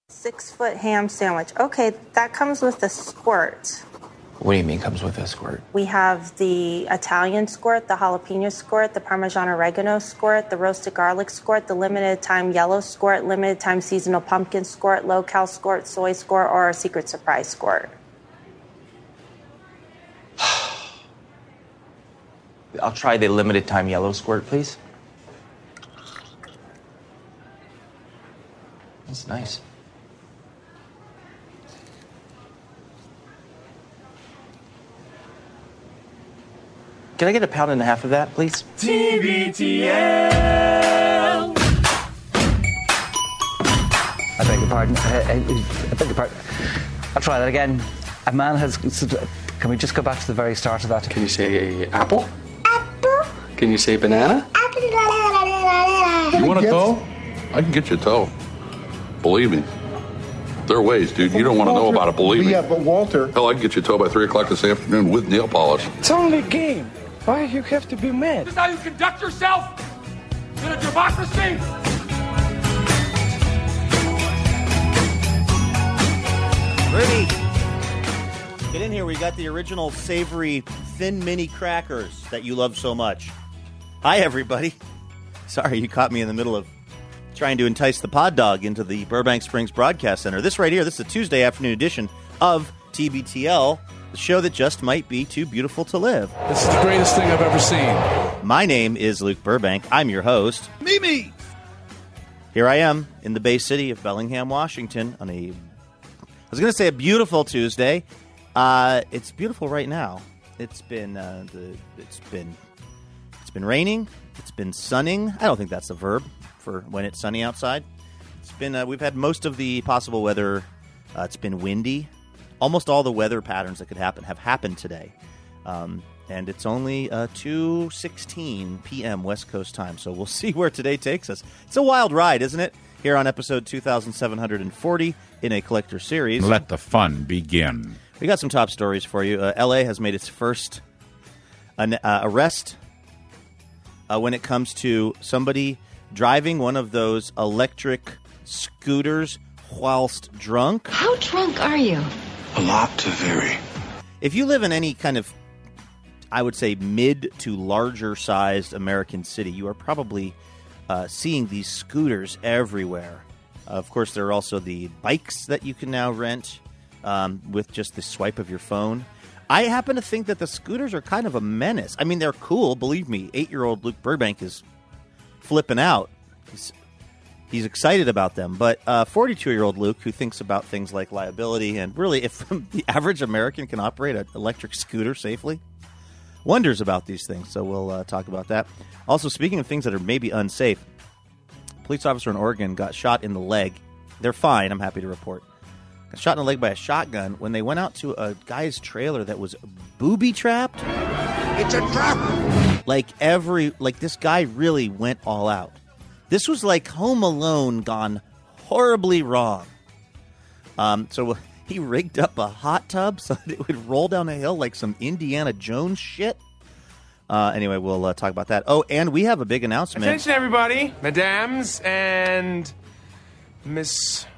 6-foot ham sandwich. Okay, that comes with a squirt. What do you mean comes with a squirt? We have the Italian squirt, the jalapeno squirt, the Parmesan oregano squirt, the roasted garlic squirt, the limited time yellow squirt, limited time seasonal pumpkin squirt, low-cal squirt, soy squirt, or a secret surprise squirt. I'll try the limited time yellow squirt, please. That's nice. Can I get 1.5 pounds of that, please? TBTL. I beg your pardon. I beg your pardon. I'll try that again. A man has... Can we just go back to the very start of that? Can you say apple? Apple. Can you say banana? Apple. You want a toe? I can get you a toe. Believe me. There are ways, dude. You don't want to know about it, believe me. Yeah, but Walter... Hell, I can get you a toe by 3 o'clock this afternoon with nail polish. It's only a game. Why you have to be mad? This is how you conduct yourself in a democracy? Rudy, get in here. We got the original savory thin mini crackers that you love so much. Hi, everybody. Sorry, you caught me in the middle of trying to entice the pod dog into the Burbank Springs Broadcast Center. This right here, this is a Tuesday afternoon edition of TBTL, the show that just might be too beautiful to live. This is the greatest thing I've ever seen. My name is Luke Burbank. I'm your host. Mimi! Here I am in the Bay City of Bellingham, Washington on I was going to say a beautiful Tuesday. It's beautiful right now. It's been raining. It's been sunning. I don't think that's a verb for when it's sunny outside. It's been we've had most of the possible weather. It's been windy. Almost all the weather patterns that could happen have happened today. And it's only 2:16 p.m. West Coast time, so we'll see where today takes us. It's a wild ride, isn't it? Here on episode 2740 in a collector series. Let the fun begin. We got some top stories for you. L.A. has made its first arrest when it comes to somebody driving one of those electric scooters whilst drunk. How drunk are you? A lot to vary. If you live in any kind of, I would say, mid to larger sized American city, you are probably seeing these scooters everywhere. Of course, there are also the bikes that you can now rent with just the swipe of your phone. I happen to think that the scooters are kind of a menace. I mean, they're cool, believe me. 8-year-old Luke Burbank is flipping out. He's excited about them. But 42-year-old Luke, who thinks about things like liability and really if the average American can operate an electric scooter safely, wonders about these things. So we'll talk about that. Also, speaking of things that are maybe unsafe, a police officer in Oregon got shot in the leg. They're fine, I'm happy to report. Got shot in the leg by a shotgun when they went out to a guy's trailer that was booby-trapped. It's a trap! Like this guy really went all out. This was like Home Alone gone horribly wrong. So he rigged up a hot tub so that it would roll down a hill like some Indiana Jones shit. Anyway, we'll talk about that. Oh, and we have a big announcement. Attention, everybody, mesdames and Miss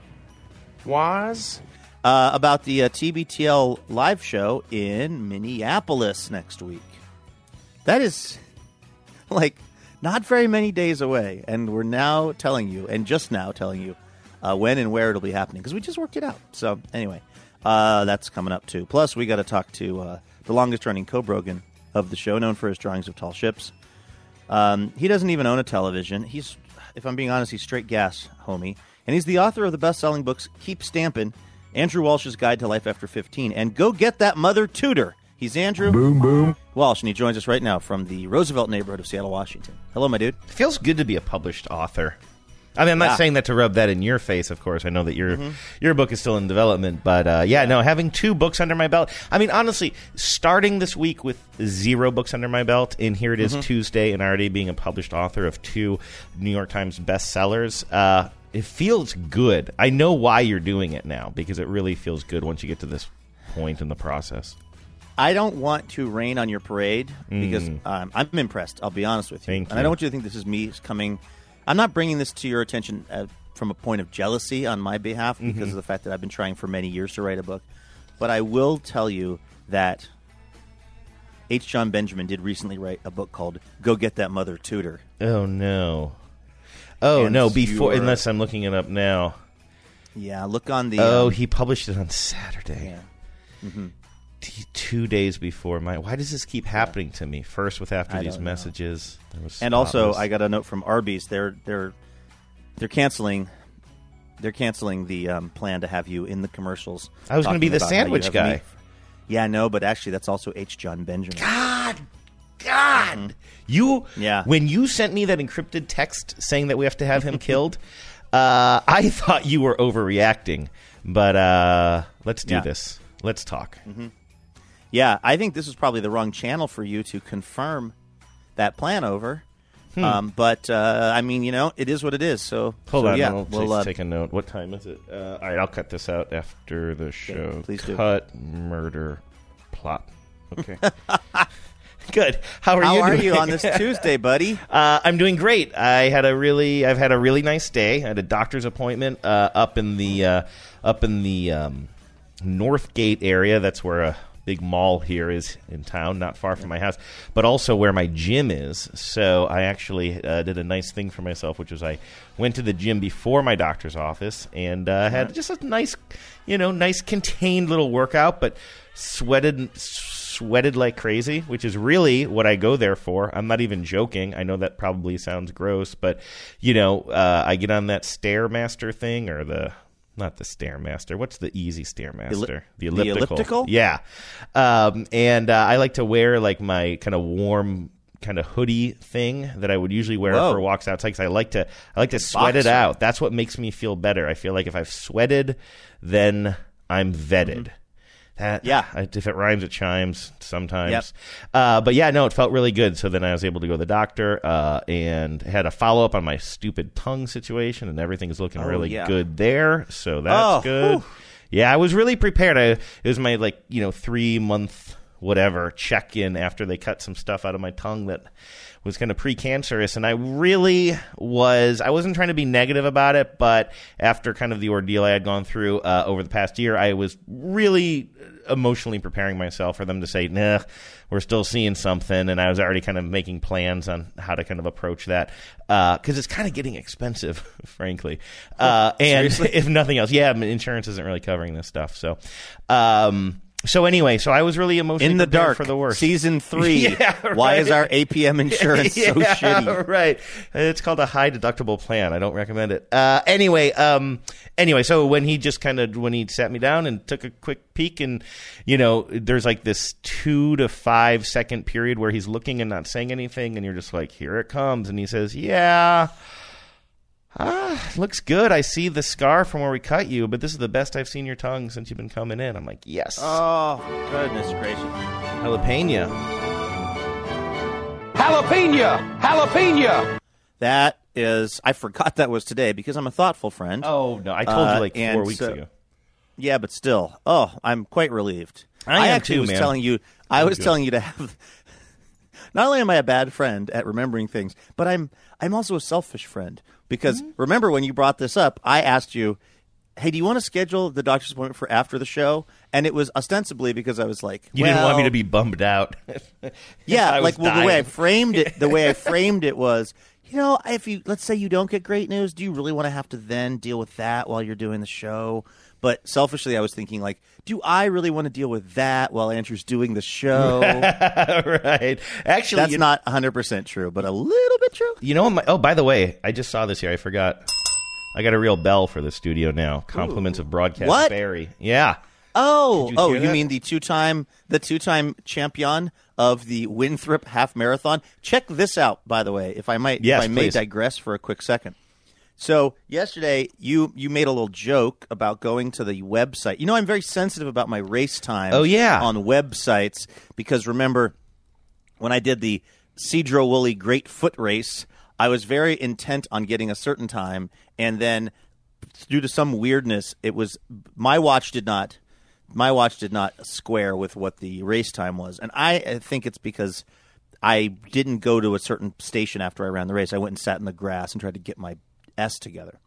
Waz. About the TBTL live show in Minneapolis next week. That is like not very many days away, and we're now telling you, and just now telling you, when and where it'll be happening, because we just worked it out. So anyway, that's coming up too. Plus, we got to talk to the longest-running co-brogan of the show, known for his drawings of tall ships. He doesn't even own a television. He's, if I'm being honest, he's straight gas, homie. And he's the author of the best-selling books Keep Stampin', Andrew Walsh's Guide to Life After 15, and Go Get That Mother Tutor. He's Andrew Boom, boom. Walsh, and he joins us right now from the Roosevelt neighborhood of Seattle, Washington. Hello, my dude. It feels good to be a published author. I mean, I'm not saying that to rub that in your face, of course. I know that your book is still in development. But, having 2 books under my belt. I mean, honestly, starting this week with 0 books under my belt, and here it is Tuesday, and already being a published author of 2 New York Times bestsellers, it feels good. I know why you're doing it now, because it really feels good once you get to this point in the process. I don't want to rain on your parade, because I'm impressed, I'll be honest with you. Thank you. And I don't want you to think this is me coming... I'm not bringing this to your attention from a point of jealousy on my behalf because of the fact that I've been trying for many years to write a book. But I will tell you that H. John Benjamin did recently write a book called Go Get That Mother Tutor. Oh, no. Oh, And no, before, unless I'm looking it up now. Yeah, look on the... he published it on Saturday. Yeah. 2 days before my... Why does this keep happening to me? First with After I These don't know. Messages. And also, I got a note from Arby's. They're canceling... They're canceling the plan to have you in the commercials. I was going to be the talking about how you sandwich have guy. meat. Yeah, no, but actually that's also H. John Benjamin. God! When you sent me that encrypted text saying that we have to have him killed, I thought you were overreacting. But let's do this. Let's talk. Yeah, I think this is probably the wrong channel for you to confirm that plan over. But, I mean, it is what it is. So Hold on, yeah, we'll take a note. What time is it? All right, I'll cut this out after the show. Okay, please do. Cut, murder, plot. Okay. Good. How are you on this Tuesday, buddy? I'm doing great. I've had a really nice day. I had a doctor's appointment up in the Northgate area. That's where a big mall here is in town, not far from my house, but also where my gym is. So I actually did a nice thing for myself, which was I went to the gym before my doctor's office and had just a nice contained little workout, but sweated like crazy, which is really what I go there for. I'm not even joking. I know that probably sounds gross, but I get on that Stairmaster thing or not the Stairmaster. What's the easy Stairmaster? The elliptical? Yeah. And I like to wear like my kind of warm kind of hoodie thing that I would usually wear for walks outside because I like to sweat it out. That's what makes me feel better. I feel like if I've sweated, then I'm vetted. If it rhymes, it chimes sometimes. Yep. But yeah, no, it felt really good. So then I was able to go to the doctor and had a follow-up on my stupid tongue situation, and everything's looking really good there. So that's good. Whew. Yeah, I was really prepared. It was my 3-month whatever check-in after they cut some stuff out of my tongue that was kind of precancerous, and I wasn't trying to be negative about it, but after kind of the ordeal I had gone through over the past year, I was really emotionally preparing myself for them to say, nah, we're still seeing something, and I was already kind of making plans on how to kind of approach that, because it's kind of getting expensive, frankly, and if nothing else, insurance isn't really covering this stuff, so anyway, I was really emotionally in the prepared dark for the worst. Season 3. Why is our APM insurance so shitty? Right. It's called a high deductible plan. I don't recommend it. Anyway, so when he sat me down and took a quick peek, and there's like this 2 to 5 second period where he's looking and not saying anything, and you're just like, here it comes, and he says, looks good. I see the scar from where we cut you, but this is the best I've seen your tongue since you've been coming in. I'm like, yes. Oh, goodness gracious. Jalapeno. That is, I forgot that was today because I'm a thoughtful friend. Oh, no, I told you like 4 weeks ago. Yeah, but still. Oh, I'm quite relieved. I actually was man. telling you, I was telling you to have, not only am I a bad friend at remembering things, but I'm also a selfish friend. Because remember when you brought this up, I asked you, hey, do you want to schedule the doctor's appointment for after the show? And it was ostensibly because I was like, you didn't want me to be bummed out. Yeah, the way I framed it was, let's say you don't get great news, do you really want to have to then deal with that while you're doing the show? But selfishly, I was thinking, do I really want to deal with that while Andrew's doing the show? Right. Actually, that's not 100% true, but a little bit true. By the way, I just saw this here. I forgot. I got a real bell for the studio now. Compliments of Broadcast what? Barry. Yeah. You mean the two-time champion of the Winthrop Half Marathon? Check this out, by the way, if I may digress for a quick second. So yesterday, you made a little joke about going to the website. I'm very sensitive about my race times on websites because, remember, when I did the Cedro Woolley Great Foot Race, I was very intent on getting a certain time, and then due to some weirdness, my watch did not square with what the race time was. And I think it's because I didn't go to a certain station after I ran the race. I went and sat in the grass and tried to get my S together.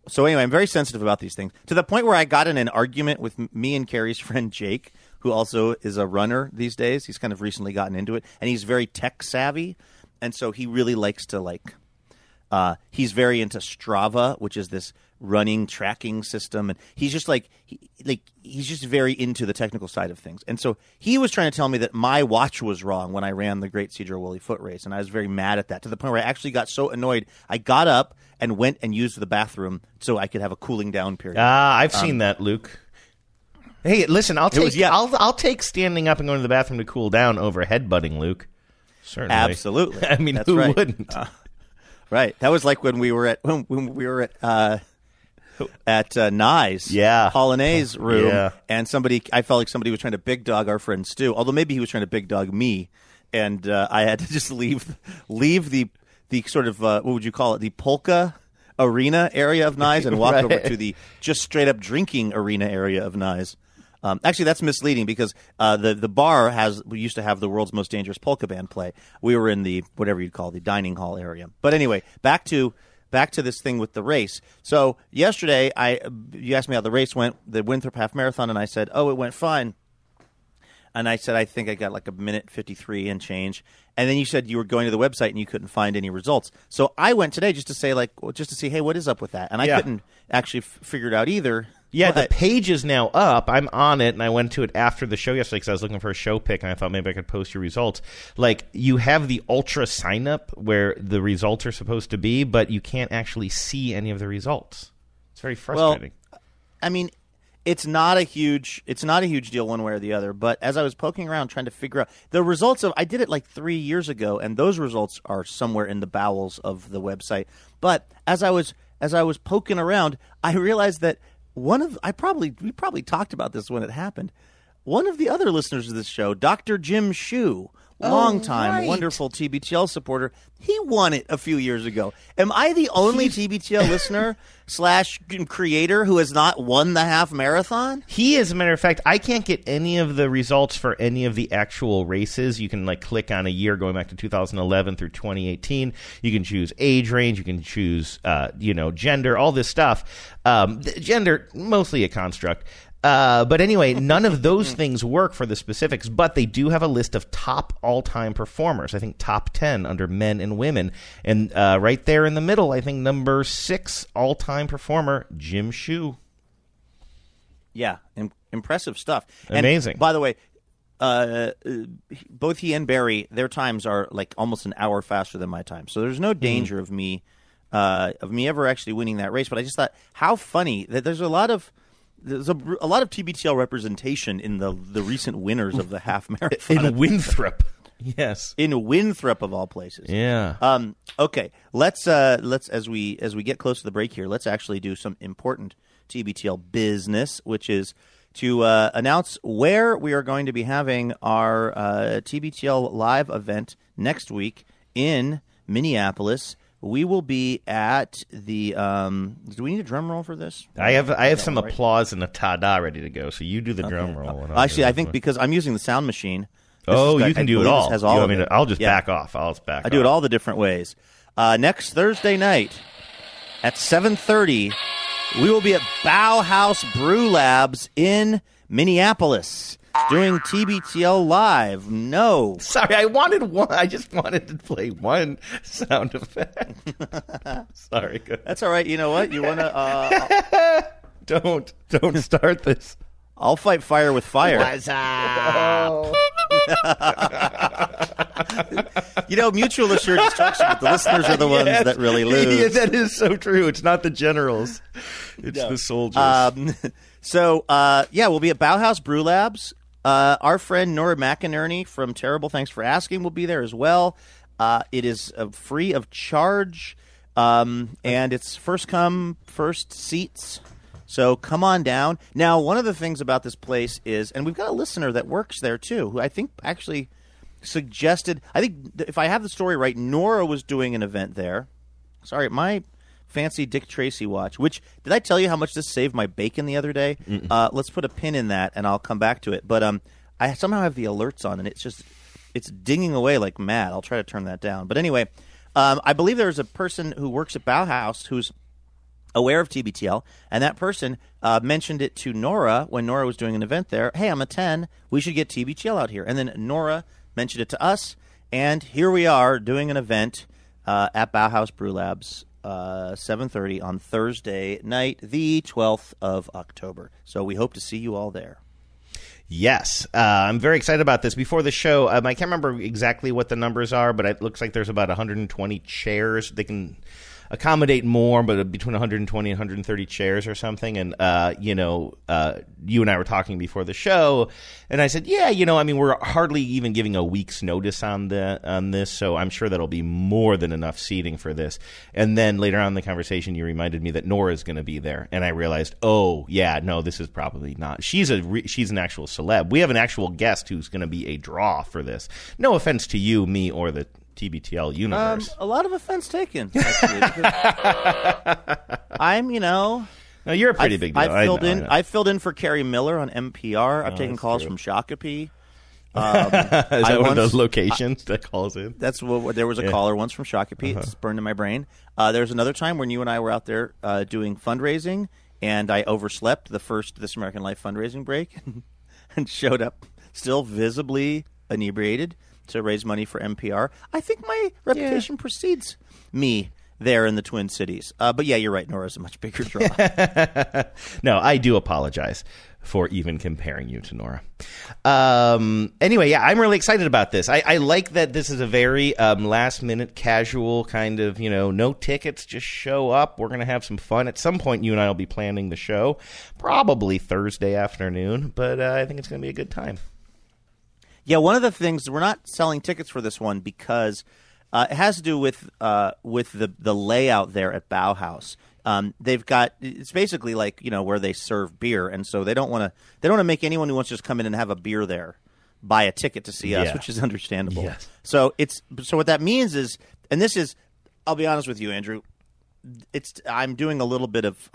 So anyway, I'm very sensitive about these things, to the point where I got in an argument with me and Carrie's friend Jake, who also is a runner these days. He's kind of recently gotten into it, and he's very tech savvy, and so he really likes to he's very into Strava, which is this running tracking system, and he's just he's just very into the technical side of things. And so he was trying to tell me that my watch was wrong when I ran the Great Cedar Woolley Foot Race, and I was very mad at that, to the point where I actually got so annoyed I got up and went and used the bathroom so I could have a cooling down period. I've seen that, Luke. Hey, listen, I'll take standing up and going to the bathroom to cool down over headbutting, Luke. Certainly, absolutely. I mean, that's who right. wouldn't? Right. That was like when we were at Nye's Hollandaise room, and I felt like somebody was trying to big dog our friend Stu. Although maybe he was trying to big dog me, and I had to just leave the sort of what would you call it, the polka arena area of Nye's, and walk over to the just straight up drinking arena area of Nye's. Actually, that's misleading, because the bar we used to have the world's most dangerous polka band play. We were in the whatever you'd call the dining hall area. But anyway, back to this thing with the race. So yesterday, you asked me how the race went, the Winthrop Half Marathon, and I said, it went fine. And I said, I think I got like a minute 53 and change. And then you said you were going to the website and you couldn't find any results. So I went today just to see, hey, what is up with that? And I couldn't actually figure it out either. Yeah, the page is now up. I'm on it, and I went to it after the show yesterday because I was looking for a show pick, and I thought maybe I could post your results. Like, you have the ultra sign-up where the results are supposed to be, but you can't actually see any of the results. It's very frustrating. Well, I mean, it's not a huge deal one way or the other, but as I was poking around trying to figure out the results I did it like 3 years ago, and those results are somewhere in the bowels of the website. But as I was poking around, I realized that we probably talked about this when it happened. One of the other listeners of this show, Dr. Jim Shue, longtime wonderful TBTL supporter, he won it a few years ago. Am I the only TBTL listener / creator who has not won the half marathon? He, as a matter of fact, I can't get any of the results for any of the actual races. You can click on a year going back to 2011 through 2018. You can choose age range. You can choose gender, all this stuff. Gender, mostly a construct. But anyway, none of those things work for the specifics, but they do have a list of top all-time performers. I think top 10 under men and women. And right there in the middle, I think number 6 all-time performer, Jim Shue. Yeah, impressive stuff. Amazing. And, by the way, both he and Barry, their times are like almost an hour faster than my time. So there's no danger of me ever actually winning that race. But I just thought, how funny that there's a lot of TBTL representation in the recent winners of the half marathon in Winthrop. Yes, in Winthrop of all places. Yeah. Okay. Let's as we get close to the break here, let's actually do some important TBTL business, which is to announce where we are going to be having our TBTL live event next week in Minneapolis. We will be at the. Do we need a drum roll for this? I have some applause and a ta-da ready to go. So you do the drum roll. Actually, I think because I'm using the sound machine. You can do it all. I'll just back off. I do it all the different ways. Next Thursday night at 7:30, we will be at Bauhaus Brew Labs in Minneapolis. Doing TBTL live. No. Sorry, I wanted one. I just wanted to play one sound effect. Sorry. Go ahead. That's all right. You know what? You want to... Don't start this. I'll fight fire with fire. Mutual assured destruction, but the listeners are the ones that really lose. Yeah, that is so true. It's not the generals. It's the soldiers. We'll be at Bauhaus Brew Labs. Our friend Nora McInerney from Terrible Thanks for Asking will be there as well. It is free of charge, and it's first come, first seats. So come on down. Now, one of the things about this place is, and we've got a listener that works there too, who I think actually suggested, I think if I have the story right, Nora was doing an event there. Sorry, my fancy Dick Tracy watch, which, did I tell you how much this saved my bacon the other day? Let's put a pin in that, and I'll come back to it. But I somehow have the alerts on, and it's dinging away like mad. I'll try to turn that down. But anyway, I believe there's a person who works at Bauhaus who's aware of TBTL, and that person mentioned it to Nora when Nora was doing an event there. Hey, I'm a 10. We should get TBTL out here. And then Nora mentioned it to us, and here we are doing an event at Bauhaus Brew Labs, 7:30 on Thursday night, the 12th of October. So we hope to see you all there. Yes, I'm very excited about this. Before the show, I can't remember exactly what the numbers are, but it looks like there's about 120 chairs. They can accommodate more, but between 120 and 130 chairs or something. And, you and I were talking before the show, and I said, we're hardly even giving a week's notice on this, so I'm sure that'll be more than enough seating for this. And then later on in the conversation, you reminded me that Nora's going to be there, and I realized, this is probably not. She's an actual celeb. We have an actual guest who's going to be a draw for this. No offense to you, me, or the TBTL universe. A lot of offense taken, actually. No, you're a pretty big deal. I filled in for Carrie Miller on NPR. I've taken calls from Shakopee. Is that one of those locations that calls in? That's what. There was a caller once from Shakopee. It's burned in my brain. There's another time when you and I were out there doing fundraising, and I overslept the first This American Life fundraising break, and showed up still visibly inebriated to raise money for NPR. I think my reputation precedes me there in the Twin Cities. But yeah, you're right. Nora's a much bigger draw. No, I do apologize for even comparing you to Nora. Anyway, I'm really excited about this. I like that this is a very last-minute, casual kind of, no tickets, just show up. We're going to have some fun. At some point, you and I will be planning the show, probably Thursday afternoon, but I think it's going to be a good time. Yeah, one of the things, we're not selling tickets for this one because it has to do with the layout there at Bauhaus. They've got, it's basically like, where they serve beer, and so they don't want to make anyone who wants to just come in and have a beer there buy a ticket to see us, which is understandable. Yes. So what that means is, and this is, I'll be honest with you, Andrew, I'm doing a little bit of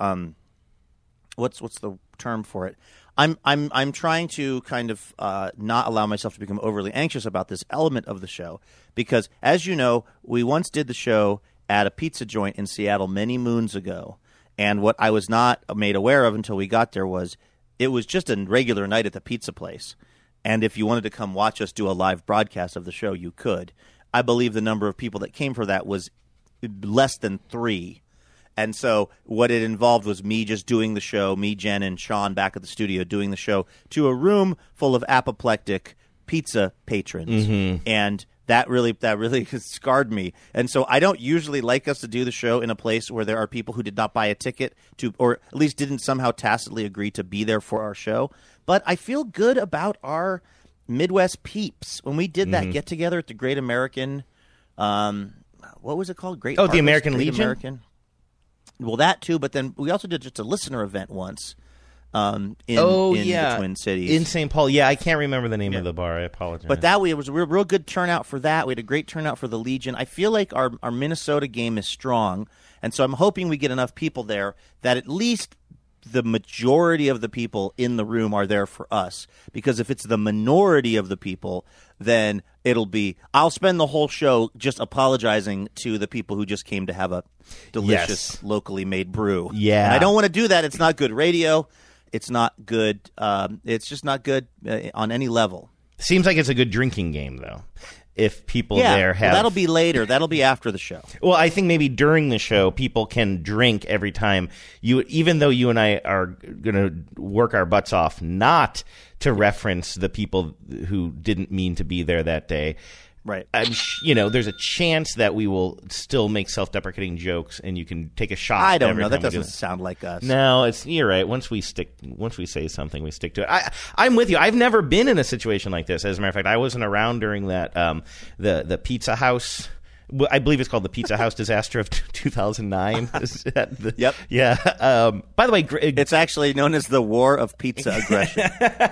what's the term for it? I'm trying to kind of not allow myself to become overly anxious about this element of the show because, as you know, we once did the show at a pizza joint in Seattle many moons ago, and what I was not made aware of until we got there was it was just a regular night at the pizza place, and if you wanted to come watch us do a live broadcast of the show, you could. I believe the number of people that came for that was less than 3. And so what it involved was me just doing the show, me, Jen, and Sean back at the studio doing the show to a room full of apoplectic pizza patrons. Mm-hmm. And that really scarred me. And so I don't usually like us to do the show in a place where there are people who did not buy a ticket to, or at least didn't somehow tacitly agree to be there for our show. But I feel good about our Midwest peeps. When we did that get-together at the Great American, what was it called? The American Legion? Well, that too, but then we also did just a listener event once in the Twin Cities. In St. Paul. Yeah, I can't remember the name of the bar. I apologize. But it was a real good turnout for that. We had a great turnout for the Legion. I feel like our Minnesota game is strong, and so I'm hoping we get enough people there that at least the majority of the people in the room are there for us. Because if it's the minority of the people, then I'll spend the whole show just apologizing to the people who just came to have a delicious locally made brew. Yeah. And I don't want to do that. It's not good radio. It's not good. It's just not good on any level. Seems like it's a good drinking game, though. If people there have... Well, that'll be later. That'll be after the show. Well, I think maybe during the show, people can drink every time. Even though you and I are going to work our butts off not to reference the people who didn't mean to be there that day. Right. There's a chance that we will still make self-deprecating jokes, and you can take a shot. I don't know. That doesn't sound like us. No, you're right. Once we say something, we stick to it. I'm with you. I've never been in a situation like this. As a matter of fact, I wasn't around during that the Pizza House. I believe it's called the Pizza House disaster of 2009. Yep. Yeah. By the way, it's actually known as the War of Pizza Aggression.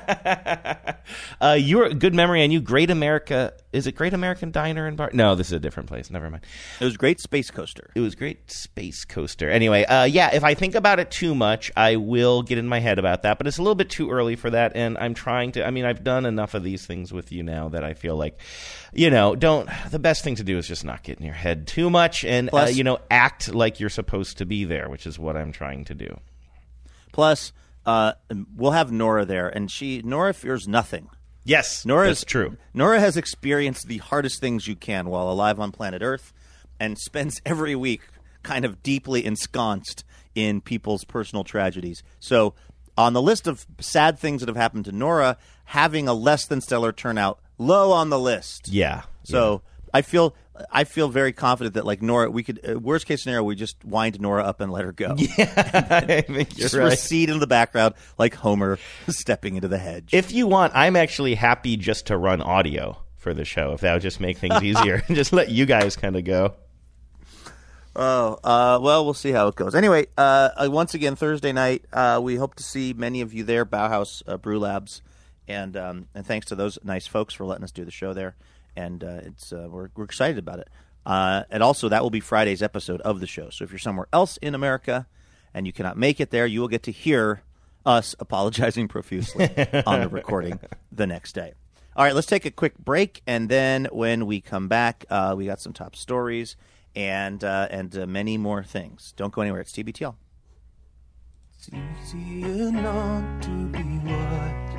Your good memory on you. Great America. Is it Great American Diner and Bar? No, this is a different place. Never mind. It was Great Space Coaster. It was Great Space Coaster. Anyway, if I think about it too much, I will get in my head about that. But it's a little bit too early for that, and I'm trying to. I've done enough of these things with you now that I feel like, the best thing to do is just not not get in your head too much and, Plus, act like you're supposed to be there, which is what I'm trying to do. Plus, we'll have Nora there, and Nora fears nothing. Yes, that's true. Nora has experienced the hardest things you can while alive on planet Earth and spends every week kind of deeply ensconced in people's personal tragedies. So on the list of sad things that have happened to Nora, having a less than stellar turnout low on the list. Yeah. So I feel very confident that like Nora, we could worst case scenario, we just wind Nora up and let her go. Yeah, I think you're just right. recede in the background like Homer stepping into the hedge. If you want, I'm actually happy just to run audio for the show. If that would just make things easier, and just let you guys kind of go. Oh, well, we'll see how it goes. Anyway, once again, Thursday night, we hope to see many of you there, Bauhaus Brew Labs, and thanks to those nice folks for letting us do the show there. And we're excited about it. And also, that will be Friday's episode of the show. So if you're somewhere else in America and you cannot make it there, you will get to hear us apologizing profusely on the recording the next day. All right, let's take a quick break, and then when we come back, we got some top stories and many more things. Don't go anywhere. It's TBTL. It's easier not to be wise.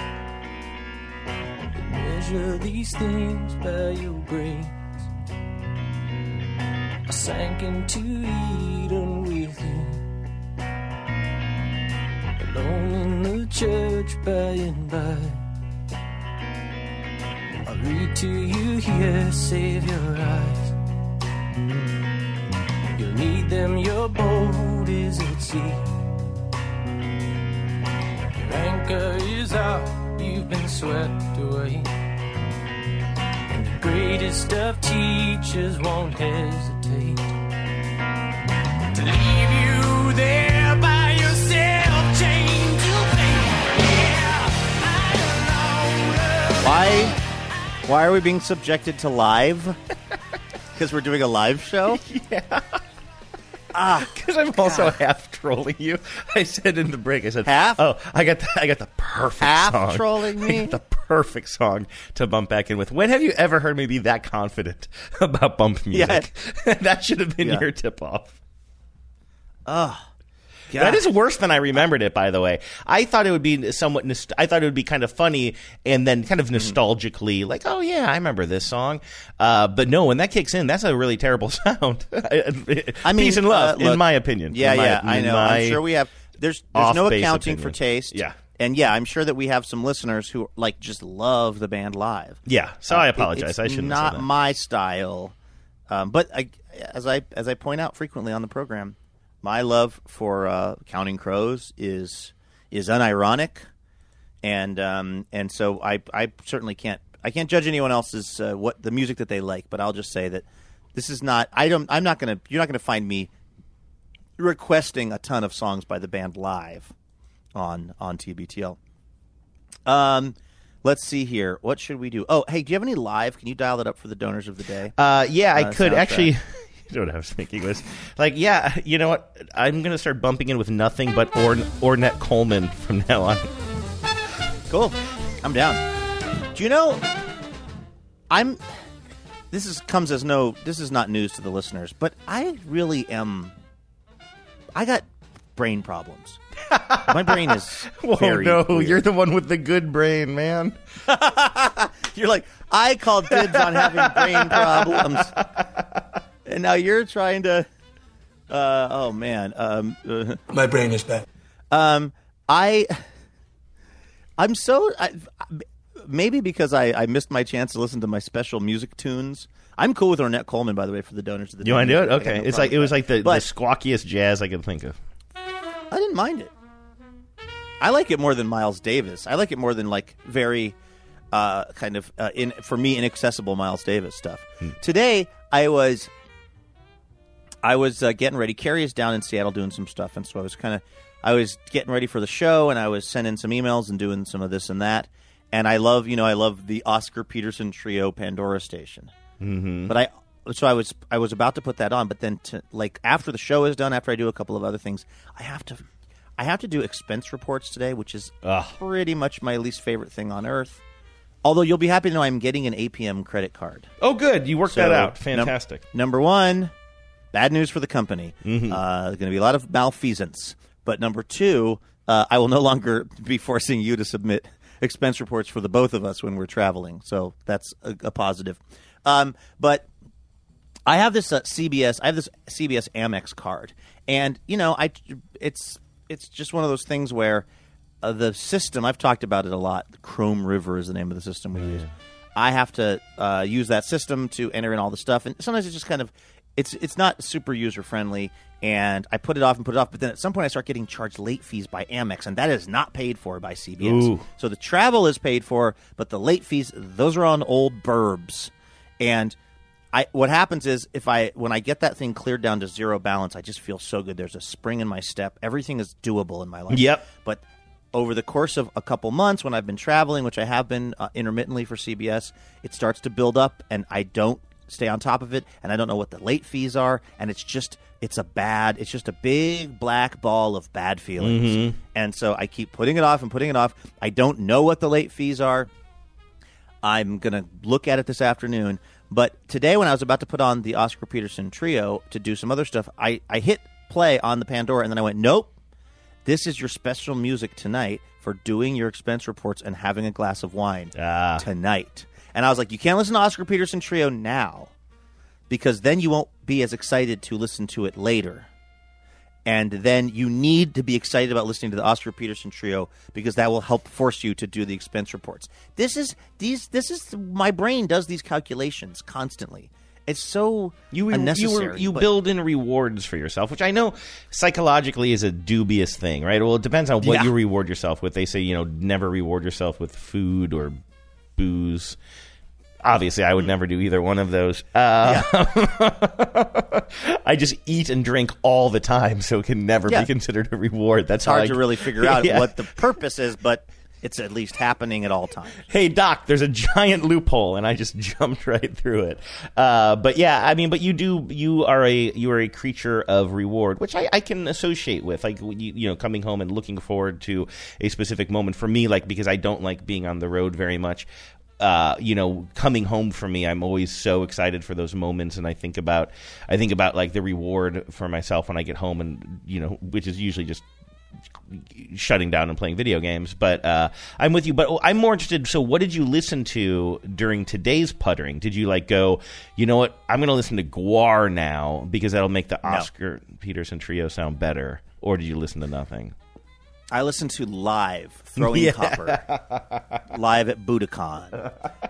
Measure these things by your brains. I sank into Eden with you, alone in the church by and by. I'll read to you here, save your eyes. You'll need them, your boat is at sea. Your anchor is out, you've been swept away. And the greatest of teachers won't hesitate to leave you there by yourself, chained to fate. Yeah, Why are we being subjected to live? Because we're doing a live show? Yeah. Because I'm also half trolling you. I said in the break, half? Oh, I got the perfect half song. Half trolling me? I got the perfect song to bump back in with. When have you ever heard me be that confident about bump music? Yeah. That should have been your tip-off. Oh, God. That is worse than I remembered it, by the way. I thought it would be I thought it would be kind of funny and then kind of nostalgically like, oh, yeah, I remember this song. But no, when that kicks in, that's a really terrible sound. Peace and love, in my opinion. Yeah, I know. I'm sure we have. There's no accounting opinion for taste. Yeah. And yeah, I'm sure that we have some listeners who like just love the band live. Yeah, so I apologize. I shouldn't have said not that. my style. But as I point out frequently on the program, my love for Counting Crows is unironic, and so I certainly can't judge anyone else's what the music that they like, but I'll just say that this is not. You're not gonna find me requesting a ton of songs by the band live on TBTL. Let's see here. What should we do? Oh, hey, do you have any live? Can you dial that up for the donors of the day? Yeah, I could soundtrack? actually. You know what I was thinking was like, yeah, you know what? I'm going to start bumping in with nothing but Ornette Coleman from now on. Cool. I'm down. Do you know, this is not news to the listeners, but I really am, I got brain problems. My brain is very no, weird. You're the one with the good brain, man. You're like, I called dibs on having brain problems. And now you're trying to. Oh man, my brain is bad. Maybe because I missed my chance to listen to my special music tunes. I'm cool with Ornette Coleman, by the way, for the donors of the day. You want to do it? Okay, No it was like the squawkiest jazz I could think of. I didn't mind it. I like it more than Miles Davis. I like it more than like very for me inaccessible Miles Davis stuff. Today I was getting ready. Carrie is down in Seattle doing some stuff, and so I was getting ready for the show, and I was sending some emails and doing some of this and that. And I love the Oscar Peterson Trio Pandora Station. Mm-hmm. But I was about to put that on, but then after the show is done, after I do a couple of other things, I have to do expense reports today, which is pretty much my least favorite thing on earth. Although you'll be happy to know I'm getting an APM credit card. Oh, good. You worked that out. Fantastic. Number one, bad news for the company. Mm-hmm. There's going to be a lot of malfeasance. But number two, I will no longer be forcing you to submit expense reports for the both of us when we're traveling. So that's a positive. But I have this CBS Amex card, and it's just one of those things where the system, I've talked about it a lot. Chrome River is the name of the system we use. I have to use that system to enter in all the stuff, and sometimes it's just kind of it's not super user friendly. And I put it off, but then at some point I start getting charged late fees by Amex, and that is not paid for by CBS. Ooh. So the travel is paid for, but the late fees, those are on old burbs. And what happens is when I get that thing cleared down to zero balance, I just feel so good. There's a spring in my step. Everything is doable in my life. Yep. But over the course of a couple months when I've been traveling, which I have been intermittently for CBS, it starts to build up, and I don't stay on top of it, and I don't know what the late fees are, and it's just a big black ball of bad feelings. Mm-hmm. And so I keep putting it off and putting it off. I don't know what the late fees are. I'm going to look at it this afternoon. But today when I was about to put on the Oscar Peterson trio to do some other stuff, I hit play on the Pandora, and then I went, nope. This is your special music tonight for doing your expense reports and having a glass of wine tonight. And I was like, you can't listen to Oscar Peterson Trio now because then you won't be as excited to listen to it later. And then you need to be excited about listening to the Oscar Peterson Trio because that will help force you to do the expense reports. This is my brain does these calculations constantly. It's so unnecessary. You build in rewards for yourself, which I know psychologically is a dubious thing, right? Well, it depends on what you reward yourself with. They say, never reward yourself with food or booze. Obviously, I would never do either one of those. I just eat and drink all the time, so it can never be considered a reward. That's hard to really figure out what the purpose is, but it's at least happening at all times. Hey, Doc, there's a giant loophole, and I just jumped right through it. But you are a creature of reward, which I can associate with, like coming home and looking forward to a specific moment. For me, like because I don't like being on the road very much. Coming home for me, I'm always so excited for those moments, and I think about like the reward for myself when I get home, and which is usually just shutting down and playing video games. But I'm with you. But I'm more interested. So, what did you listen to during today's puttering? Did you go? You know what? I'm going to listen to Gwar now because that'll make the Oscar Peterson Trio sound better. Or did you listen to nothing? I listened to Live, Throwing Copper, live at Budokan.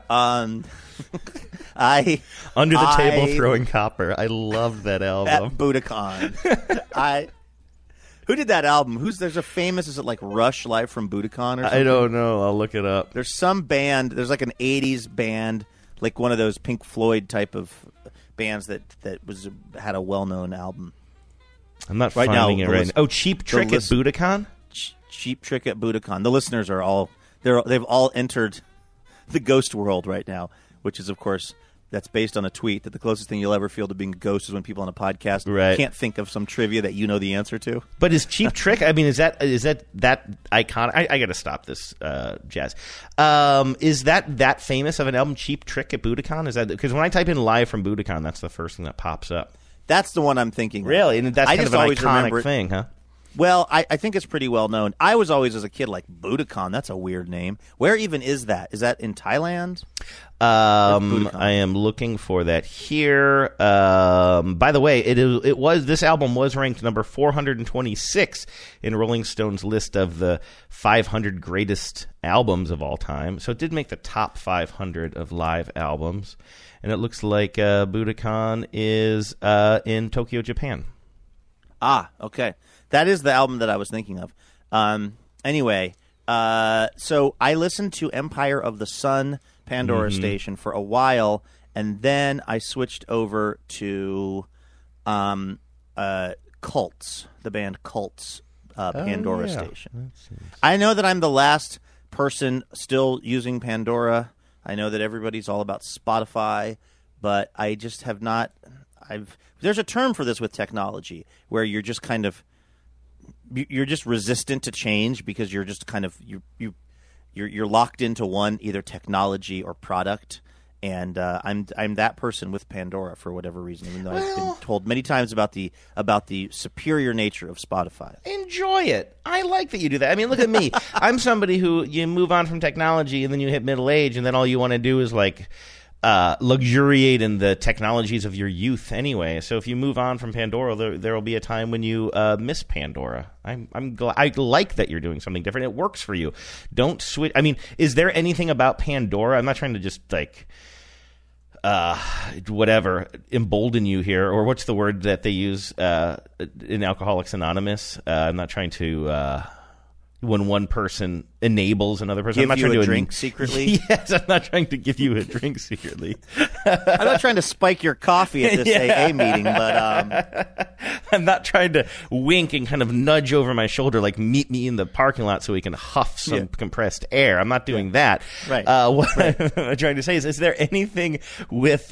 Under the Table, Throwing Copper. I love that album. At Budokan. Who did that album? There's a famous, is it like Rush Live from Budokan or something? I don't know. I'll look it up. There's some band, there's like an 80s band, like one of those Pink Floyd type of bands that had a well-known album. I'm not finding it right now. Oh, Cheap Trick at Budokan? Cheap Trick at Budokan. The listeners are they've all entered the ghost world right now, which is, of course, that's based on a tweet that the closest thing you'll ever feel to being a ghost is when people on a podcast can't think of some trivia that you know the answer to. But is Cheap Trick? I mean, is that iconic? I got to stop this, Jazz. Is that famous of an album, Cheap Trick at Budokan? Is that because when I type in Live from Budokan, that's the first thing that pops up. That's the one I'm thinking. Really, and that's kind of an iconic thing, huh? Well, I think it's pretty well known. I was always, as a kid, like, Budokan, that's a weird name. Where even is that? Is that in Thailand? I am looking for that here. By the way, this album was ranked number 426 in Rolling Stone's list of the 500 greatest albums of all time. So it did make the top 500 of live albums. And it looks like Budokan is in Tokyo, Japan. Ah, okay. That is the album that I was thinking of. Anyway, so I listened to Empire of the Sun Pandora Station for a while, and then I switched over to Cults, the band Cults Pandora Station. I know that I'm the last person still using Pandora. I know that everybody's all about Spotify, but I just have not. There's a term for this with technology where you're just kind of. You're just resistant to change because you're just kind of you're locked into one, either technology or product. And I'm that person with Pandora for whatever reason, even though I've been told many times about the superior nature of Spotify. Enjoy it. I like that you do that. I mean, look at me. I'm somebody who you move on from technology and then you hit middle age and then all you want to do is like luxuriate in the technologies of your youth anyway. So if you move on from Pandora, there will be a time when you miss Pandora. I like that you're doing something different. It works for you. Don't switch. I mean, is there anything about Pandora? I'm not trying to just like embolden you here, or what's the word that they use in Alcoholics Anonymous? I'm not trying to when one person enables another person. Give I'm not you trying a to drink secretly? Yes, I'm not trying to give you a drink secretly. I'm not trying to spike your coffee at this AA meeting, but I'm not trying to wink and kind of nudge over my shoulder like meet me in the parking lot so we can huff some compressed air. I'm not doing that. Right. What I'm trying to say is there anything with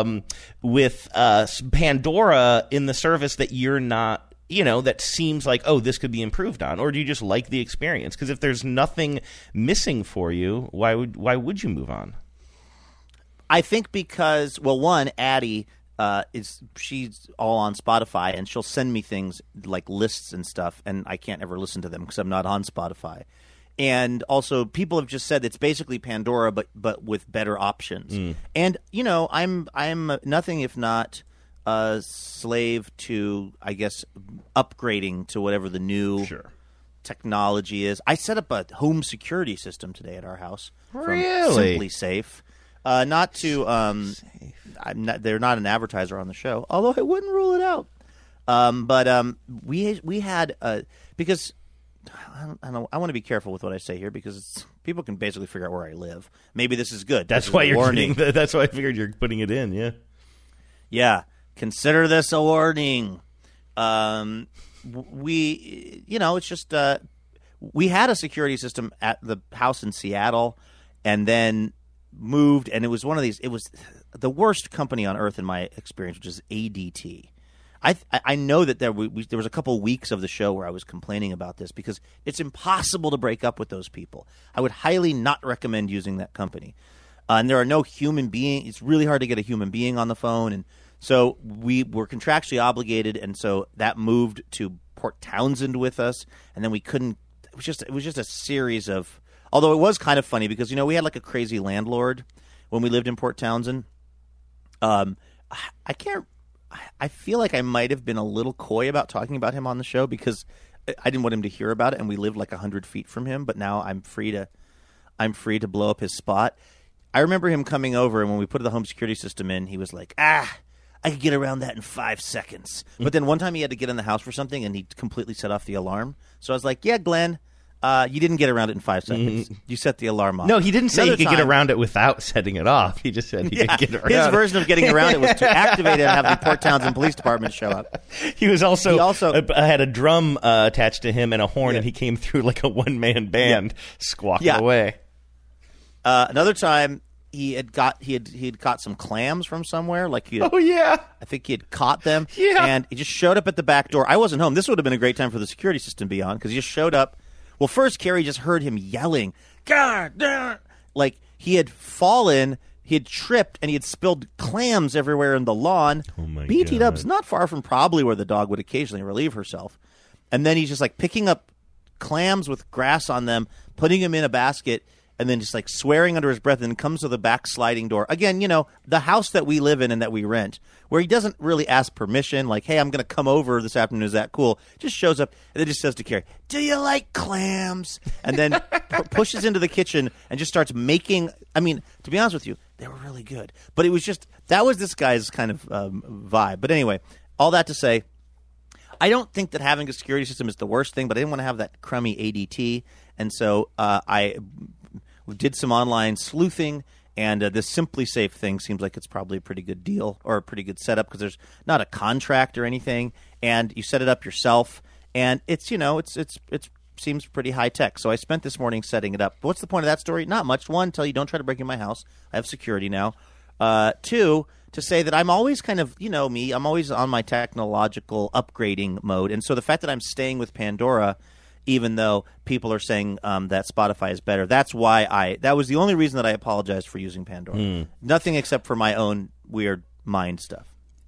Pandora in the service that you're not, that seems like, oh, this could be improved on? Or do you just like the experience? Because if there's nothing missing for you, why would you move on? I think because, well, one, Addie, she's all on Spotify, and she'll send me things like lists and stuff, and I can't ever listen to them because I'm not on Spotify. And also, people have just said it's basically Pandora, but with better options. And, I'm nothing if not a slave to, I guess, upgrading to whatever the new technology is. I set up a home security system today at our house. Really? From Simply Safe. Not to they're not an advertiser on the show, although I wouldn't rule it out. But we had because I want to be careful with what I say here because people can basically figure out where I live. Maybe this is good. That's why that's why I figured you're putting it in. Yeah. Yeah. Consider this a warning. It's just we had a security system at the house in Seattle, and then moved, and it was one of these. It was the worst company on earth in my experience, which is ADT. I know that there was a couple weeks of the show where I was complaining about this because it's impossible to break up with those people. I would highly not recommend using that company. And there are no human beings. It's really hard to get a human being on the phone, and so we were contractually obligated, and so that moved to Port Townsend with us, and then we couldn't. It was just a series of. Although it was kind of funny because we had like a crazy landlord when we lived in Port Townsend. I feel like I might have been a little coy about talking about him on the show because I didn't want him to hear about it, and we lived like 100 feet from him. But now I'm free to blow up his spot. I remember him coming over, and when we put the home security system in, he was like, I could get around that in 5 seconds. But then one time he had to get in the house for something, and he completely set off the alarm. So I was like, yeah, Glenn, you didn't get around it in 5 seconds. You set the alarm off. No, he didn't say he could get around it without setting it off. He just said he could get around it. His version of getting around it was to activate it and have the Port Townsend Police Department show up. He also had a drum attached to him and a horn, and he came through like a one-man band squawking away. Another time, he had caught some clams from somewhere. I think he had caught them. Yeah. And he just showed up at the back door. I wasn't home. This would have been a great time for the security system to be on because he just showed up. Well, first, Carrie just heard him yelling, God damn! Like he had fallen, he had tripped, and he had spilled clams everywhere in the lawn. Oh my BT God. Dub's not far from probably where the dog would occasionally relieve herself. And then he's just like picking up clams with grass on them, putting them in a basket, and then just like swearing under his breath, and then comes to the back sliding door. Again, the house that we live in and that we rent, where he doesn't really ask permission, like, hey, I'm going to come over this afternoon. Is that cool? Just shows up and then just says to Carrie, do you like clams? And then pushes into the kitchen and just starts making, to be honest with you, they were really good. But it was just, that was this guy's kind of vibe. But anyway, all that to say, I don't think that having a security system is the worst thing, but I didn't want to have that crummy ADT. And so I did some online sleuthing, and this Simply Safe thing seems like it's probably a pretty good deal or a pretty good setup because there's not a contract or anything, and you set it up yourself, and it's seems pretty high tech. So I spent this morning setting it up. But what's the point of that story? Not much. One, tell you don't try to break in my house. I have security now. Two, to say that I'm always kind of, me, I'm always on my technological upgrading mode, and so the fact that I'm staying with Pandora even though people are saying that Spotify is better. That's why that was the only reason that I apologized for using Pandora. Nothing except for my own weird mind stuff.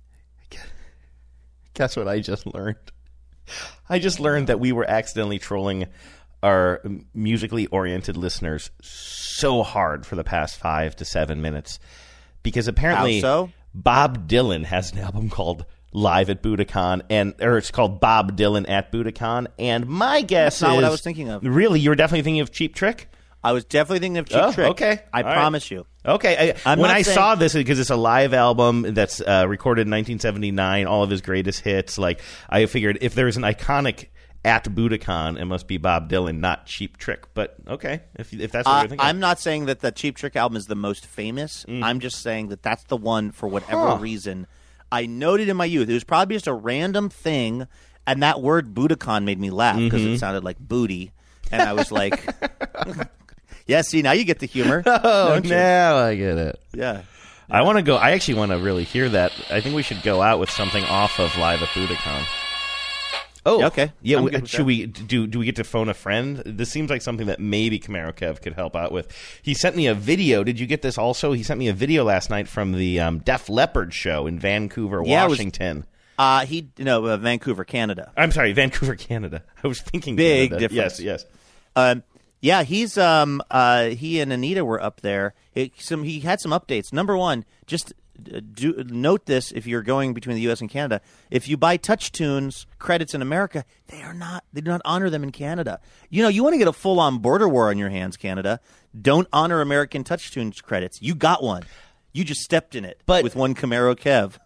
Guess what I just learned? I just learned that we were accidentally trolling our musically oriented listeners so hard for the past 5 to 7 minutes because apparently How so? Bob Dylan has an album called Live at Budokan, or it's called Bob Dylan at Budokan, and my guess That's not is... what I was thinking of. Really? You were definitely thinking of Cheap Trick? I was definitely thinking of Cheap Trick. Okay. I promise you. Okay. I'm when not I saying- saw this, because it's a live album that's recorded in 1979, all of his greatest hits, like I figured if there's an iconic at Budokan, it must be Bob Dylan, not Cheap Trick. But okay, if that's what you're thinking. I'm not saying that the Cheap Trick album is the most famous. I'm just saying that that's the one for whatever reason. I noted in my youth. It was probably just a random thing, and that word Budokan made me laugh because it sounded like booty. And I was like, yeah, see, now you get the humor. Oh, now I get it. Yeah. I want to go. I actually want to really hear that. I think we should go out with something off of Live at Budokan. Oh, Yeah, okay. Yeah, I'm good with should that. we do we get to phone a friend? This seems like something that maybe Camaro Kev could help out with. He sent me a video. Did you get this also? He sent me a video last night from the Def Leppard show in Vancouver, Washington. Vancouver, Canada. I'm sorry, Vancouver, Canada. I was thinking Big Canada. difference. Yes. Yeah, he and Anita were up there. He had some updates. Number one, just note this if you're going between the U.S. and Canada. If you buy TouchTunes credits in America, they do not honor them in Canada. You want to get a full-on border war on your hands, Canada. Don't honor American TouchTunes credits. You got one. You just stepped in it with one Camaro Kev.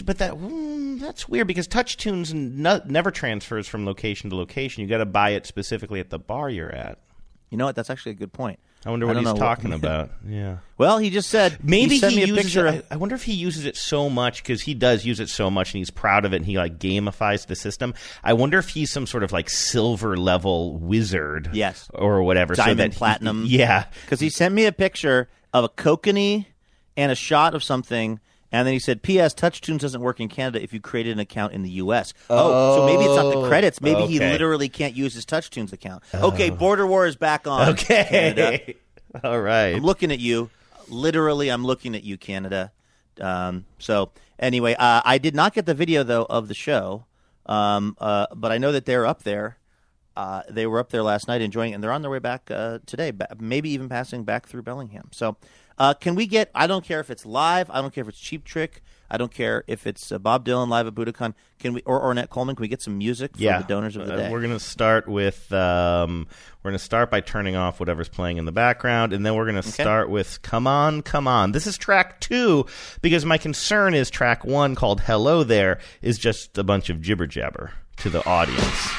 That's weird because TouchTunes never transfers from location to location. You got to buy it specifically at the bar you're at. You know what? That's actually a good point. I wonder what he's talking about. Yeah. Well, he just said maybe he sent me a uses picture. it. I wonder if he uses it so much because he does use it so much and he's proud of it and he like gamifies the system. I wonder if he's some sort of like silver level wizard, yes, or whatever, diamond, so that platinum. Yeah, because he sent me a picture of a kokanee and a shot of something. And then he said, P.S. TouchTunes doesn't work in Canada if you created an account in the U.S. So maybe it's not the credits. Maybe he literally can't use his TouchTunes account. Okay, border war is back on. Okay. Canada. All right. I'm looking at you. Literally, I'm looking at you, Canada. So anyway, I did not get the video, though, of the show. But I know that they're up there. They were up there last night enjoying it, and they're on their way back today, maybe even passing back through Bellingham. So can we get – I don't care if it's live. I don't care if it's Cheap Trick. I don't care if it's Bob Dylan live at Budokan. Can we or Ornette Coleman? Can we get some music for the donors of the day? We're going to start with we're going to start by turning off whatever's playing in the background, and then we're going to start with Come On, Come On. This is track 2 because my concern is track 1 called Hello There is just a bunch of jibber jabber to the audience.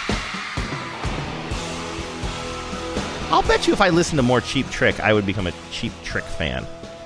I'll bet you if I listened to more Cheap Trick, I would become a Cheap Trick fan.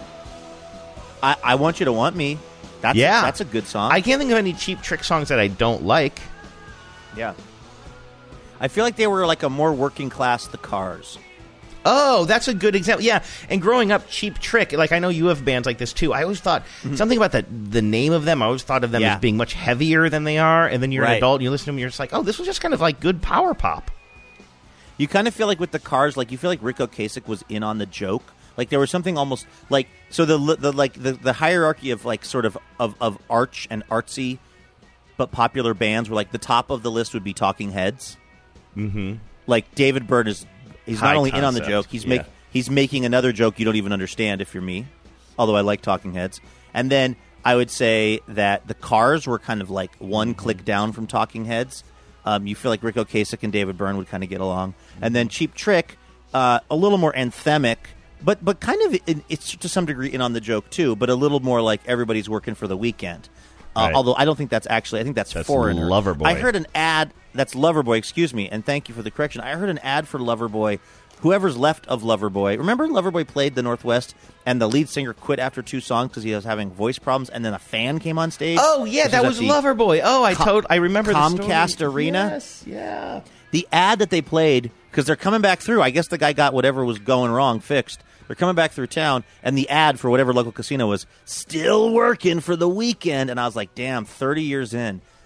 I want you to want me. That's a good song. I can't think of any Cheap Trick songs that I don't like. Yeah. I feel like they were like a more working class The Cars. Oh, that's a good example. Yeah, and growing up, Cheap Trick, like I know you have bands like this too. I always thought something about the name of them, I always thought of them as being much heavier than they are, and then you're an adult and you listen to them and you're just like, oh, this was just kind of like good power pop. You kind of feel like with the Cars, like you feel like Rick Ocasek was in on the joke. Like there was something almost like so the hierarchy of like sort of arch and artsy, but popular bands were like the top of the list would be Talking Heads. Mm-hmm. Like David Byrne he's high not only concept. in on the joke, he's making another joke you don't even understand if you're me. Although I like Talking Heads, and then I would say that the Cars were kind of like one click down from Talking Heads. You feel like Rick Ocasek and David Byrne would kind of get along. And then Cheap Trick, a little more anthemic, but kind of it's to some degree in on the joke too, but a little more like everybody's working for the weekend. Although I don't think that's actually, I think that's Foreigner. Loverboy. I heard an ad, that's Loverboy, excuse me, and thank you for the correction. I heard an ad for Loverboy. Whoever's left of Loverboy, remember Loverboy played the Northwest and the lead singer quit after 2 songs because he was having voice problems, and then a fan came on stage? Oh, yeah, that was Loverboy. Oh, I remember the story. Comcast Arena? Yes, yeah. The ad that they played, because they're coming back through, I guess the guy got whatever was going wrong fixed. They're coming back through town, and the ad for whatever local casino was still working for the weekend. And I was like, damn, 30 years in.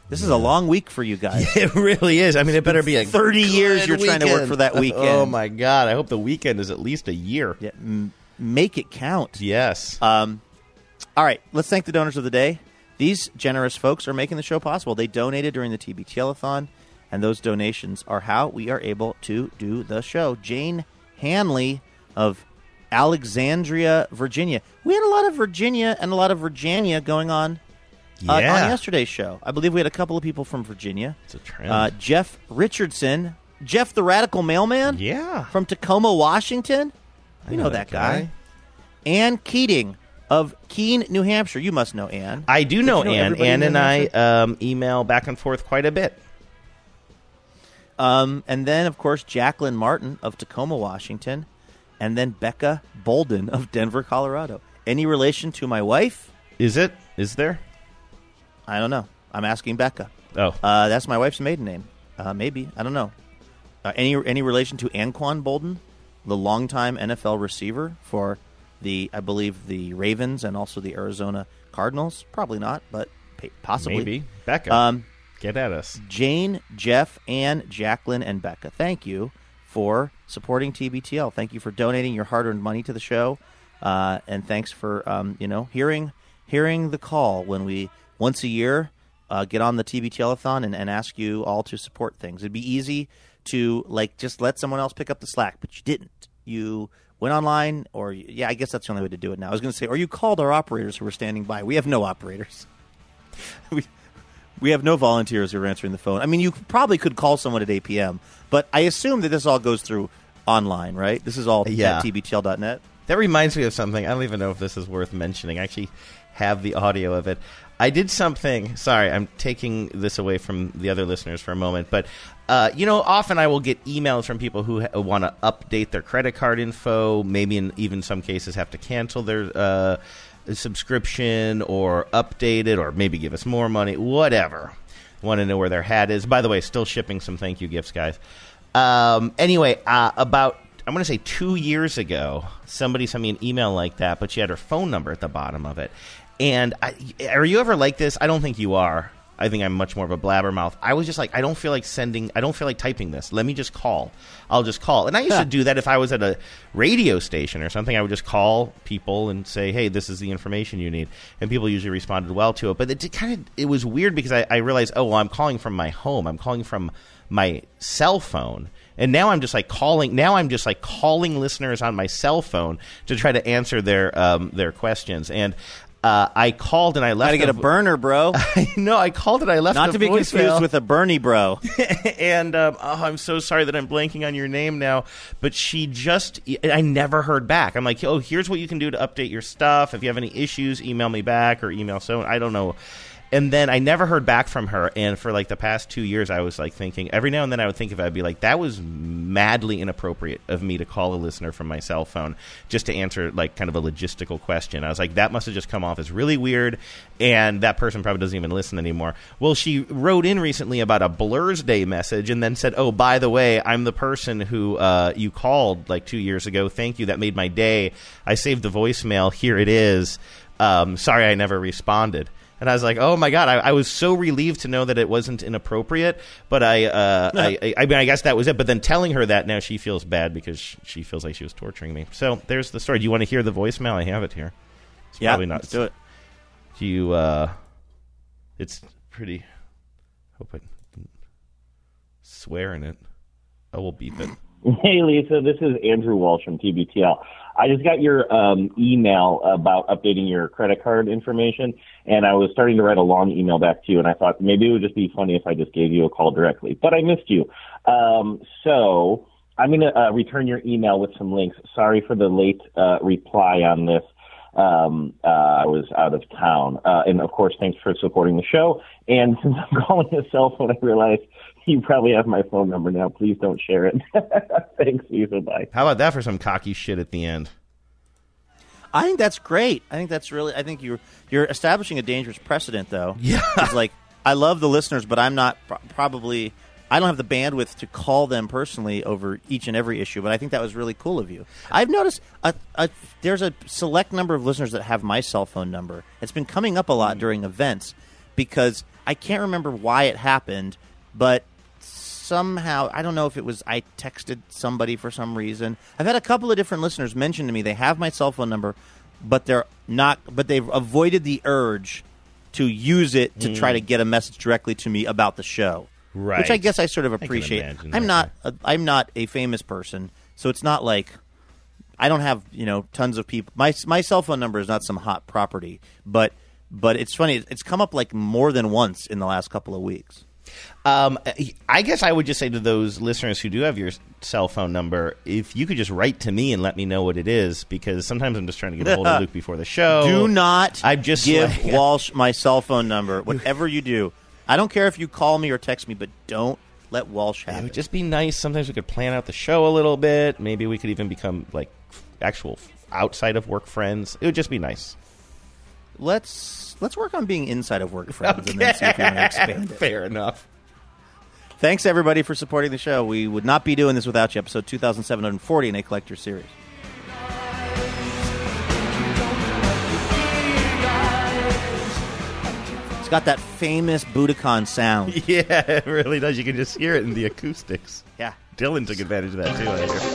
This is a long week for you guys. It really is. I mean, it better be 30 years you're trying to work for that weekend. Oh, my God. I hope the weekend is at least a year. Yeah, make it count. Yes. All right, let's thank the donors of the day. These generous folks are making the show possible. They donated during the TBTL-a-thon, and those donations are how we are able to do the show. Jane Hanley of Alexandria, Virginia. We had a lot of Virginia and a lot of Virginia going on on yesterday's show. I believe we had a couple of people from Virginia. It's a trend. Jeff Richardson. Jeff the Radical Mailman? Yeah. From Tacoma, Washington? You know that guy. Ann Keating of Keene, New Hampshire. You must know Ann. I do know Ann. Ann and I email back and forth quite a bit. And then, of course, Jacqueline Martin of Tacoma, Washington. And then Becca Bolden of Denver, Colorado. Any relation to my wife? Is it? Is there? I don't know. I'm asking Becca. Oh. That's my wife's maiden name. Maybe. I don't know. Any relation to Anquan Bolden, the longtime NFL receiver for I believe the Ravens and also the Arizona Cardinals? Probably not, but possibly. Maybe. Becca, get at us. Jane, Jeff, Ann, Jacqueline, and Becca, thank you for supporting TBTL. Thank you for donating your hard-earned money to the show, and thanks for hearing the call when we once a year get on the TBTL-a-thon and ask you all to support things. It'd be easy to just let someone else pick up the slack, but you didn't. You went online, or I guess that's the only way to do it now. I was going to say, or you called our operators who were standing by. We have no operators. We have no volunteers who are answering the phone. I mean, you probably could call someone at 8 p.m., but I assume that this all goes through online, right? This is all at tbtl.net. That reminds me of something. I don't even know if this is worth mentioning. I actually have the audio of it. I did something. Sorry, I'm taking this away from the other listeners for a moment. But, often I will get emails from people who want to update their credit card info, maybe in even some cases have to cancel their subscription or update it, or maybe give us more money, whatever. Want to know where their hat is. By the way, still shipping some thank you gifts, guys. Anyway, about, I'm going to say 2 years ago, somebody sent me an email like that, but she had her phone number at the bottom of it. And are you ever like this? I don't think you are. I think I'm much more of a blabbermouth. I was just like, I don't feel like typing this. Let me just call. I'll just call. And I used to do that if I was at a radio station or something. I would just call people and say, hey, this is the information you need. And people usually responded well to it. But it was weird because I realized, I'm calling from my home. I'm calling from my cell phone. And now I'm just calling listeners on my cell phone to try to answer their questions. And I called and I left. Gotta get a burner, bro. I called and I left. Not to be confused with a Bernie bro. And I'm so sorry that I'm blanking on your name now. But I never heard back. I'm like, here's what you can do to update your stuff. If you have any issues, email me back or email someone. I don't know. And then I never heard back from her. And for the past 2 years, I was thinking, every now and then I would think of it, I'd be like, that was madly inappropriate of me to call a listener from my cell phone just to answer kind of a logistical question. I was like, that must have just come off as really weird. And that person probably doesn't even listen anymore. Well, she wrote in recently about a Blur's Day message and then said, by the way, I'm the person who you called 2 years ago. Thank you. That made my day. I saved the voicemail. Here it is. Sorry I never responded. And I was like, oh, my God, I was so relieved to know that it wasn't inappropriate. But I guess that was it. But then telling her that now she feels bad because she feels like she was torturing me. So there's the story. Do you want to hear the voicemail? I have it here. It's probably not. Let's do it. Do you, it's pretty, hope I didn't swear in it. Oh, we'll beep it. Hey, Lisa, this is Andrew Walsh from TBTL. I just got your email about updating your credit card information, and I was starting to write a long email back to you, and I thought maybe it would just be funny if I just gave you a call directly. But I missed you. So I'm going to return your email with some links. Sorry for the late reply on this. I was out of town. And, of course, thanks for supporting the show. And since I'm calling a cell phone, I realized you probably have my phone number now. Please don't share it. Thanks, Lisa. Bye. How about that for some cocky shit at the end? I think that's great. I think you're establishing a dangerous precedent, though. Yeah. It's I love the listeners, but I'm not probably... I don't have the bandwidth to call them personally over each and every issue, but I think that was really cool of you. I've noticed there's a select number of listeners that have my cell phone number. It's been coming up a lot during events, because I can't remember why it happened, but somehow, I don't know if it was I texted somebody for some reason. I've had a couple of different listeners mention to me they have my cell phone number, but they've avoided the urge to use it to try to get a message directly to me about the show. Right. Which I guess I sort of appreciate. I'm not a famous person, so it's not like I don't have, tons of people. My cell phone number is not some hot property, but it's funny. It's come up like more than once in the last couple of weeks. I guess I would just say to those listeners who do have your cell phone number, if you could just write to me and let me know what it is, because sometimes I'm just trying to get a hold of Luke before the show. Do not give Walsh my cell phone number. Whatever you do, I don't care if you call me or text me, but don't let Walsh have it. It would just be nice. Sometimes we could plan out the show a little bit. Maybe we could even become like actual outside of work friends. It would just be nice. Let's work on being inside of work friends and then see if we want to expand it. Fair enough. Thanks, everybody, for supporting the show. We would not be doing this without you. Episode 2740 in a collector series. It's got that famous Budokan sound. Yeah, it really does. You can just hear it in the acoustics. Yeah. Dylan took advantage of that, too,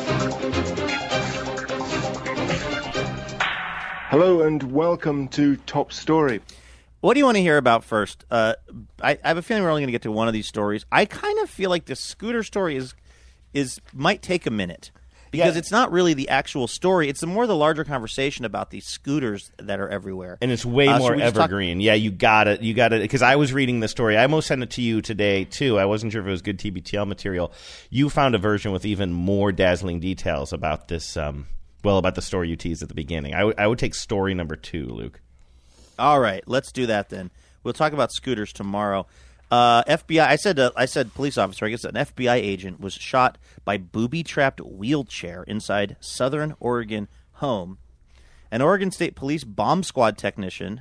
I hear. Hello and welcome to Top Story. What do you want to hear about first? I have a feeling we're only going to get to one of these stories. I kind of feel like the scooter story might take a minute because it's not really the actual story. It's more the larger conversation about these scooters that are everywhere, and it's way more evergreen. Yeah, you got it. Because I was reading the story. I almost sent it to you today too. I wasn't sure if it was good TBTL material. You found a version with even more dazzling details about this. About the story you teased at the beginning. I would take story number 2, Luke. All right, let's do that then. We'll talk about scooters tomorrow. FBI. I said police officer. I guess an FBI agent was shot by booby-trapped wheelchair inside Southern Oregon home. An Oregon State Police bomb squad technician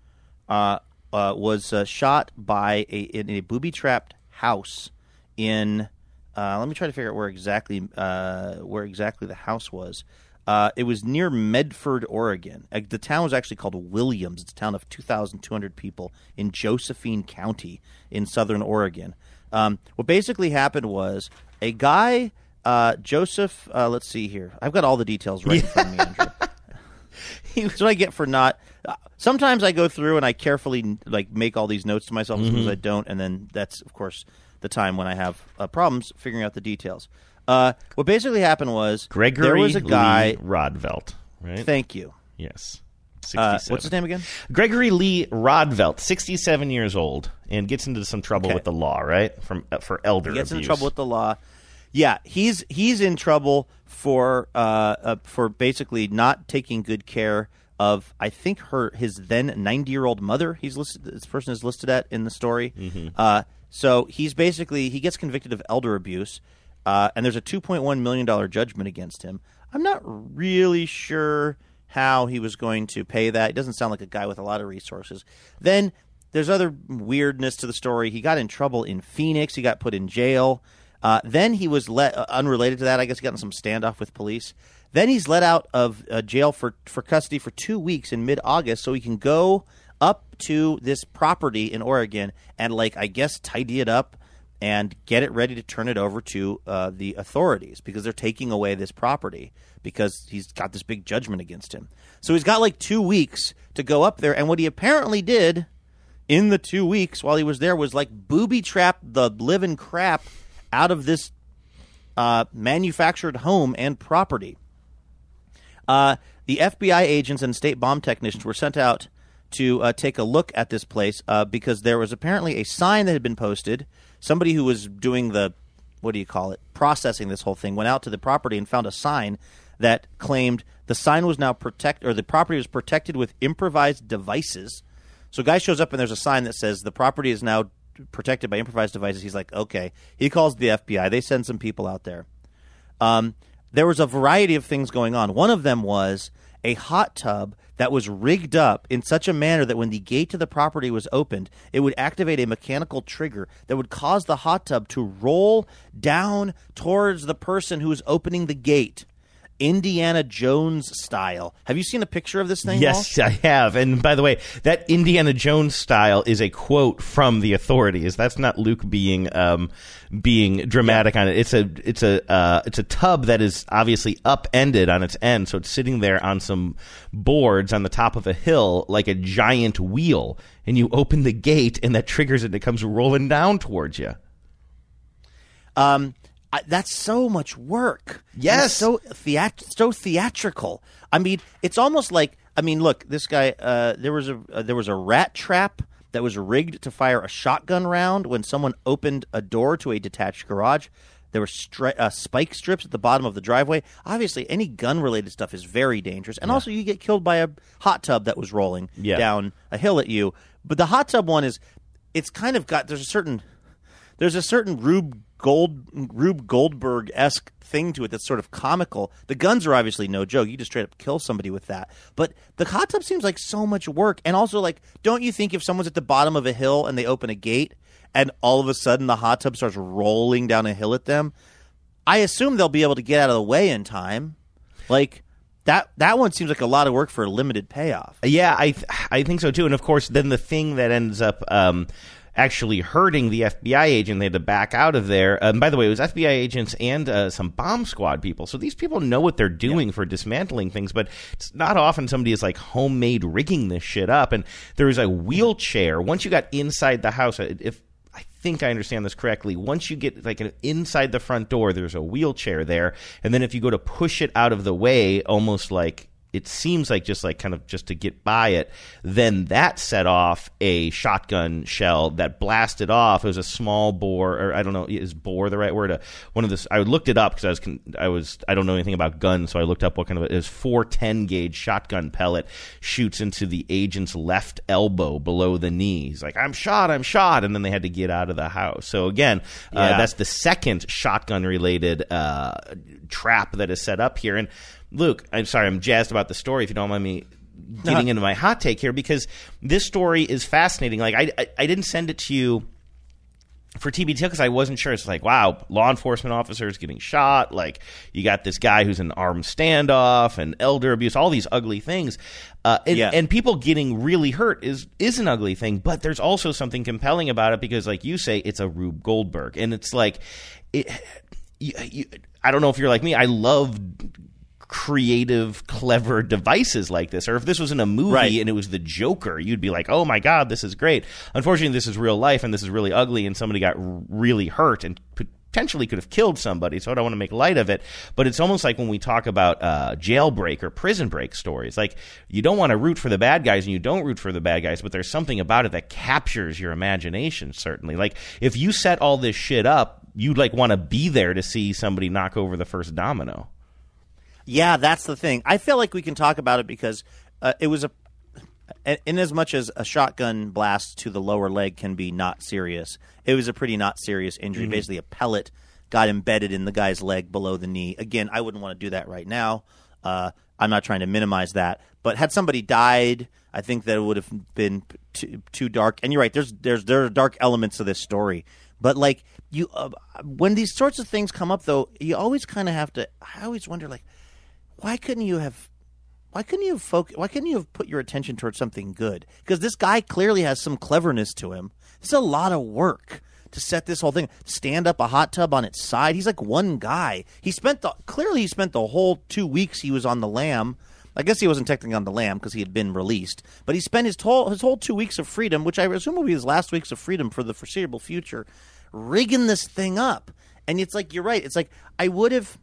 was shot by in a booby-trapped house in. Let me try to figure out where exactly the house was. It was near Medford, Oregon. The town was actually called Williams. It's a town of 2,200 people in Josephine County in southern Oregon. What basically happened was a guy, Joseph, let's see here. I've got all the details right in front of me, Andrew. That's what I get for not... sometimes I go through and I carefully make all these notes to myself. Sometimes I don't, and then that's, of course, the time when I have problems figuring out the details. What basically happened was there was a guy, Lee Rodvelt, right? Thank you. Yes. What's his name again? Gregory Lee Rodvelt, 67 years old, and gets into some trouble with the law, right? For elder abuse. He gets into trouble with the law. Yeah, he's in trouble for basically not taking good care of, I think, his then 90-year-old mother. This person is listed in the story. Mm-hmm. So he gets convicted of elder abuse. And there's a $2.1 million judgment against him. I'm not really sure how he was going to pay that. He doesn't sound like a guy with a lot of resources. Then there's other weirdness to the story. He got in trouble in Phoenix. He got put in jail. Then he was unrelated to that, I guess he got in some standoff with police. Then he's let out of jail for custody for 2 weeks in mid-August so he can go up to this property in Oregon and, I guess, tidy it up and get it ready to turn it over to the authorities because they're taking away this property because he's got this big judgment against him. So he's got 2 weeks to go up there, and what he apparently did in the 2 weeks while he was there was booby-trap the living crap out of this manufactured home and property. The FBI agents and state bomb technicians were sent out to take a look at this place because there was apparently a sign that had been posted. Somebody who was doing processing this whole thing, went out to the property and found a sign that claimed the sign was now the property was protected with improvised devices. So a guy shows up and there's a sign that says the property is now protected by improvised devices. He's like, okay. He calls the FBI. They send some people out there. There was a variety of things going on. One of them was a hot tub that was rigged up in such a manner that when the gate to the property was opened, it would activate a mechanical trigger that would cause the hot tub to roll down towards the person who was opening the gate. Indiana Jones style. Have you seen a picture of this thing? Yes, Paul? I have. And by the way, that Indiana Jones style is a quote from the authorities. That's not Luke being dramatic on it. It's a tub that is obviously upended on its end, so it's sitting there on some boards on the top of a hill like a giant wheel. And you open the gate, and that triggers it, and it comes rolling down towards you. That's so much work. Yes. So theatrical. I mean, it's almost like, I mean, look, this guy, there was a rat trap that was rigged to fire a shotgun round when someone opened a door to a detached garage. There were spike strips at the bottom of the driveway. Obviously, any gun-related stuff is very dangerous. And also, you get killed by a hot tub that was rolling down a hill at you. But the hot tub one it's kind of got, there's a certain Rube Goldberg-esque thing to it that's sort of comical. The guns are obviously no joke. You just straight up kill somebody with that. But the hot tub seems like so much work. And also, like, don't you think if someone's at the bottom of a hill and they open a gate and all of a sudden the hot tub starts rolling down a hill at them, I assume they'll be able to get out of the way in time. Like, that one seems like a lot of work for a limited payoff. Yeah, I think so too. And of course, then the thing that ends up actually hurting the FBI agent, they had to back out of there. By the way, it was FBI agents and some bomb squad people. So these people know what they're doing for dismantling things, but it's not often somebody is like homemade rigging this shit up. And there was a wheelchair. Once you got inside the house, if I think I understand this correctly, once you get like inside the front door, there's a wheelchair there. And then if you go to push it out of the way, almost like it seems like just to get by it, then that set off a shotgun shell that blasted off. It was a small bore, or I don't know, is bore the right word? One of this, I looked it up because I don't know anything about guns, so I looked up what kind of it is. 410 gauge shotgun pellet shoots into the agent's left elbow below the knee. He's like, I'm shot, and then they had to get out of the house. So again, that's the second shotgun related trap that is set up here. And Luke, I'm sorry, I'm jazzed about the story, if you don't mind me getting into my hot take here, because this story is fascinating. Like, I didn't send it to you for TBTL because I wasn't sure. It's like, wow, law enforcement officers getting shot. Like, you got this guy who's in armed standoff and elder abuse, all these ugly things. And people getting really hurt is an ugly thing, but there's also something compelling about it because, like you say, it's a Rube Goldberg. And it's like, I don't know if you're like me, I love creative, clever devices like this. Or if this was in a movie and it was the Joker, you'd be like, oh my God, this is great. Unfortunately, this is real life and this is really ugly and somebody got really hurt and potentially could have killed somebody, so I don't want to make light of it. But it's almost like when we talk about jailbreak or prison break stories. Like, you don't want to root for the bad guys and you don't root for the bad guys, but there's something about it that captures your imagination, certainly. Like, if you set all this shit up, you'd like want to be there to see somebody knock over the first domino. Yeah, that's the thing. I feel like we can talk about it because it was in as much as a shotgun blast to the lower leg can be not serious, it was a pretty not serious injury. Mm-hmm. Basically, a pellet got embedded in the guy's leg below the knee. Again, I wouldn't want to do that right now. I'm not trying to minimize that. But had somebody died, I think that it would have been too dark. And you're right, there are dark elements to this story. But like you, when these sorts of things come up, though, you always kind of have to. I always wonder, like, why couldn't you have put your attention towards something good? Because this guy clearly has some cleverness to him. It's a lot of work to set this whole thing. Stand up a hot tub on its side. He's like one guy. He spent the whole 2 weeks he was on the lam. I guess he wasn't technically on the lam because he had been released. But he spent his whole 2 weeks of freedom, which I assume will be his last weeks of freedom for the foreseeable future, rigging this thing up. And it's like, you're right. It's like I would have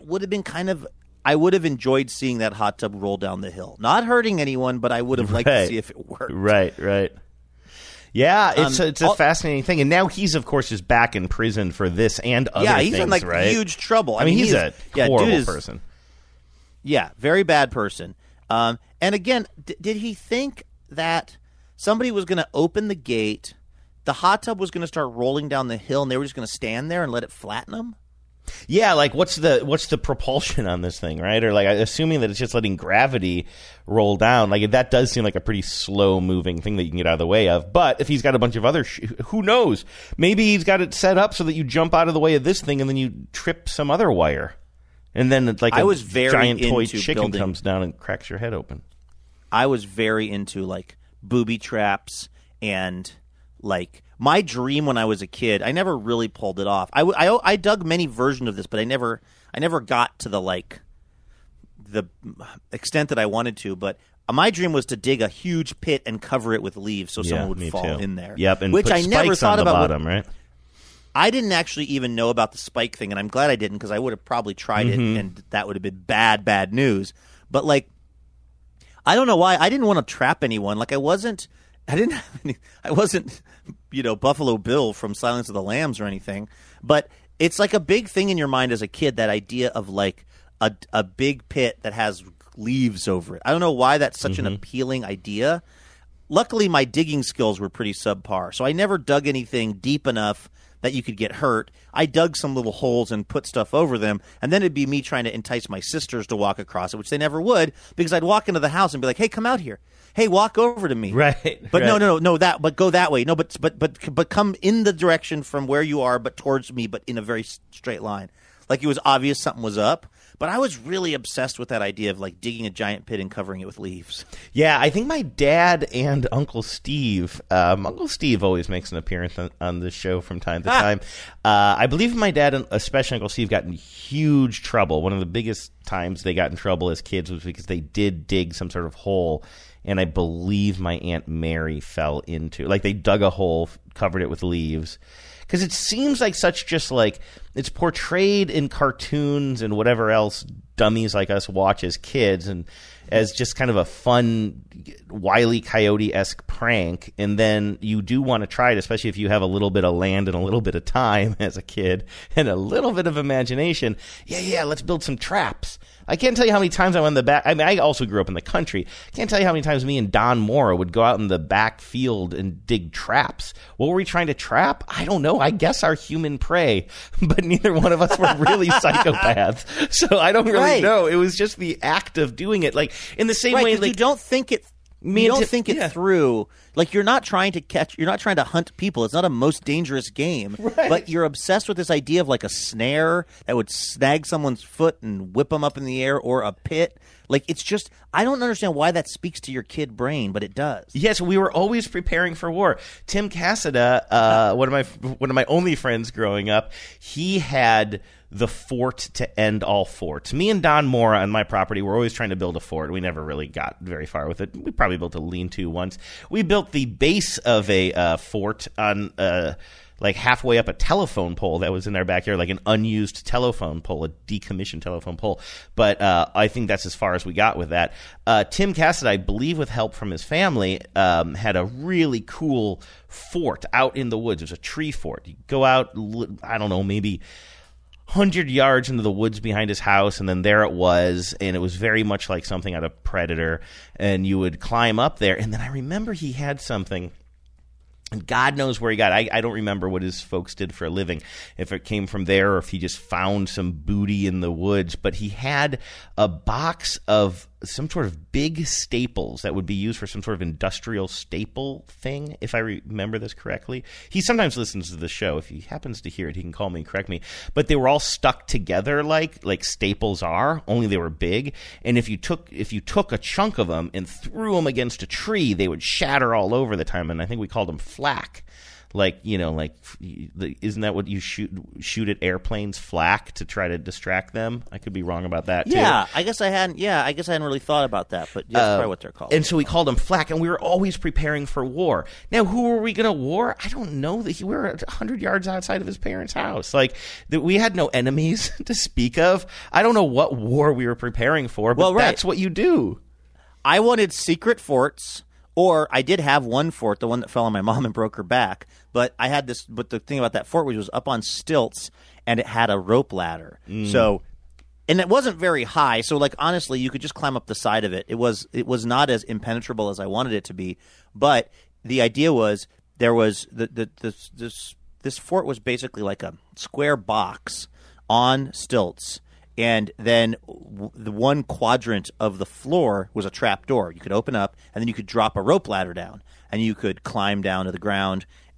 enjoyed seeing that hot tub roll down the hill. Not hurting anyone, but I would have liked to see if it worked. Right. Yeah, it's a fascinating thing. And now he's, of course, is back in prison for this and other things, right? Yeah, he's in, like, huge trouble. I mean, he's a horrible person. Yeah, very bad person. And again, did he think that somebody was going to open the gate, the hot tub was going to start rolling down the hill, and they were just going to stand there and let it flatten them? Yeah, like what's the propulsion on this thing, right? Or like assuming that it's just letting gravity roll down, like that does seem like a pretty slow moving thing that you can get out of the way of. But if he's got a bunch of other, who knows? Maybe he's got it set up so that you jump out of the way of this thing and then you trip some other wire. And then like I was very giant toy into chicken building. comes down and cracks your head open. I was very into like booby traps and like my dream when I was a kid. I never really pulled it off. I dug many versions of this, but I never got to the extent that I wanted to. But my dream was to dig a huge pit and cover it with leaves so someone would fall in there. Yep, and which put I never spikes thought on the about. bottom, right? I didn't actually even know about the spike thing, and I'm glad I didn't because I would have probably tried it, and that would have been bad news. But like, I don't know why I didn't want to trap anyone. Like I wasn't, Buffalo Bill from Silence of the Lambs or anything. But it's like a big thing in your mind as a kid, that idea of like a big pit that has leaves over it. I don't know why that's such an appealing idea. Luckily, my digging skills were pretty subpar, so I never dug anything deep enough that you could get hurt. I dug some little holes and put stuff over them, and then it'd be me trying to entice my sisters to walk across it, which they never would, because I'd walk into the house and be like, "Hey, come out here. Hey, walk over to me." Right. But right. no, but go that way. No, but come in the direction from where you are, but towards me, but in a very straight line. Like it was obvious something was up. But I was really obsessed with that idea of like digging a giant pit and covering it with leaves. Yeah, I think my dad and Uncle Steve. Uncle Steve always makes an appearance on this show from time to time. I believe my dad, and especially Uncle Steve, got in huge trouble. One of the biggest times they got in trouble as kids was because they did dig some sort of hole, and I believe my Aunt Mary fell into. Like they dug a hole, covered it with leaves. Because it seems like such just like it's portrayed in cartoons and whatever else dummies like us watch as kids, and as just kind of a fun Wile E. Coyote-esque prank. And then you do want to try it, especially if you have a little bit of land and a little bit of time as a kid and a little bit of imagination. Yeah, let's build some traps. I can't tell you how many times I went in the back. I mean, I also grew up in the country. I can't tell you how many times me and Don Mora would go out in the back field and dig traps. What were we trying to trap? I don't know. I guess our human prey. But neither one of us were really psychopaths. So I don't really know. It was just the act of doing it. Like in the same way, like you don't think it. You don't think it through. Like you're not trying to hunt people. It's not a most dangerous game. Right. But you're obsessed with this idea of like a snare that would snag someone's foot and whip them up in the air, or a pit. Like it's just, I don't understand why that speaks to your kid brain, but it does. Yes, we were always preparing for war. Tim Cassada, one of my only friends growing up, he had the fort to end all forts. Me and Don Mora on my property were always trying to build a fort. We never really got very far with it. We probably built a lean-to once. We built the base of a fort on like halfway up a telephone pole that was in our backyard, like an unused telephone pole, a decommissioned telephone pole. But I think that's as far as we got with that. Tim Cassada, I believe with help from his family, had a really cool fort out in the woods. It was a tree fort. You go out, I don't know, maybe 100 yards into the woods behind his house, and then there it was, and it was very much like something out of Predator, and you would climb up there, and then I remember he had something, and God knows where he got it. I don't remember what his folks did for a living, if it came from there or if he just found some booty in the woods, but he had a box of some sort of big staples that would be used for some sort of industrial staple thing, if I remember this correctly. He sometimes listens to the show. If he happens to hear it, he can call me and correct me. But they were all stuck together like staples are, only they were big. And if you took a chunk of them and threw them against a tree, they would shatter all over the time. And I think we called them flak. Isn't that what you shoot at airplanes, flak, to try to distract them? I could be wrong about that too. Yeah, I guess I hadn't really thought about that, but that's probably what they're called. And so we called them flak, and we were always preparing for war. Now, who were we going to war? I don't know. We were 100 yards outside of his parents' house. Like we had no enemies to speak of. I don't know what war we were preparing for, but that's what you do. I wanted secret forts. Or I did have one fort, the one that fell on my mom and broke her back. But I had this. But the thing about that fort was up on stilts, and it had a rope ladder. So, and it wasn't very high. So, like honestly, you could just climb up the side of it. It was not as impenetrable as I wanted it to be. But the idea was there was this fort was basically like a square box on stilts. And then the one quadrant of the floor was a trap door. You could open up, and then you could drop a rope ladder down, and you could climb down to the ground.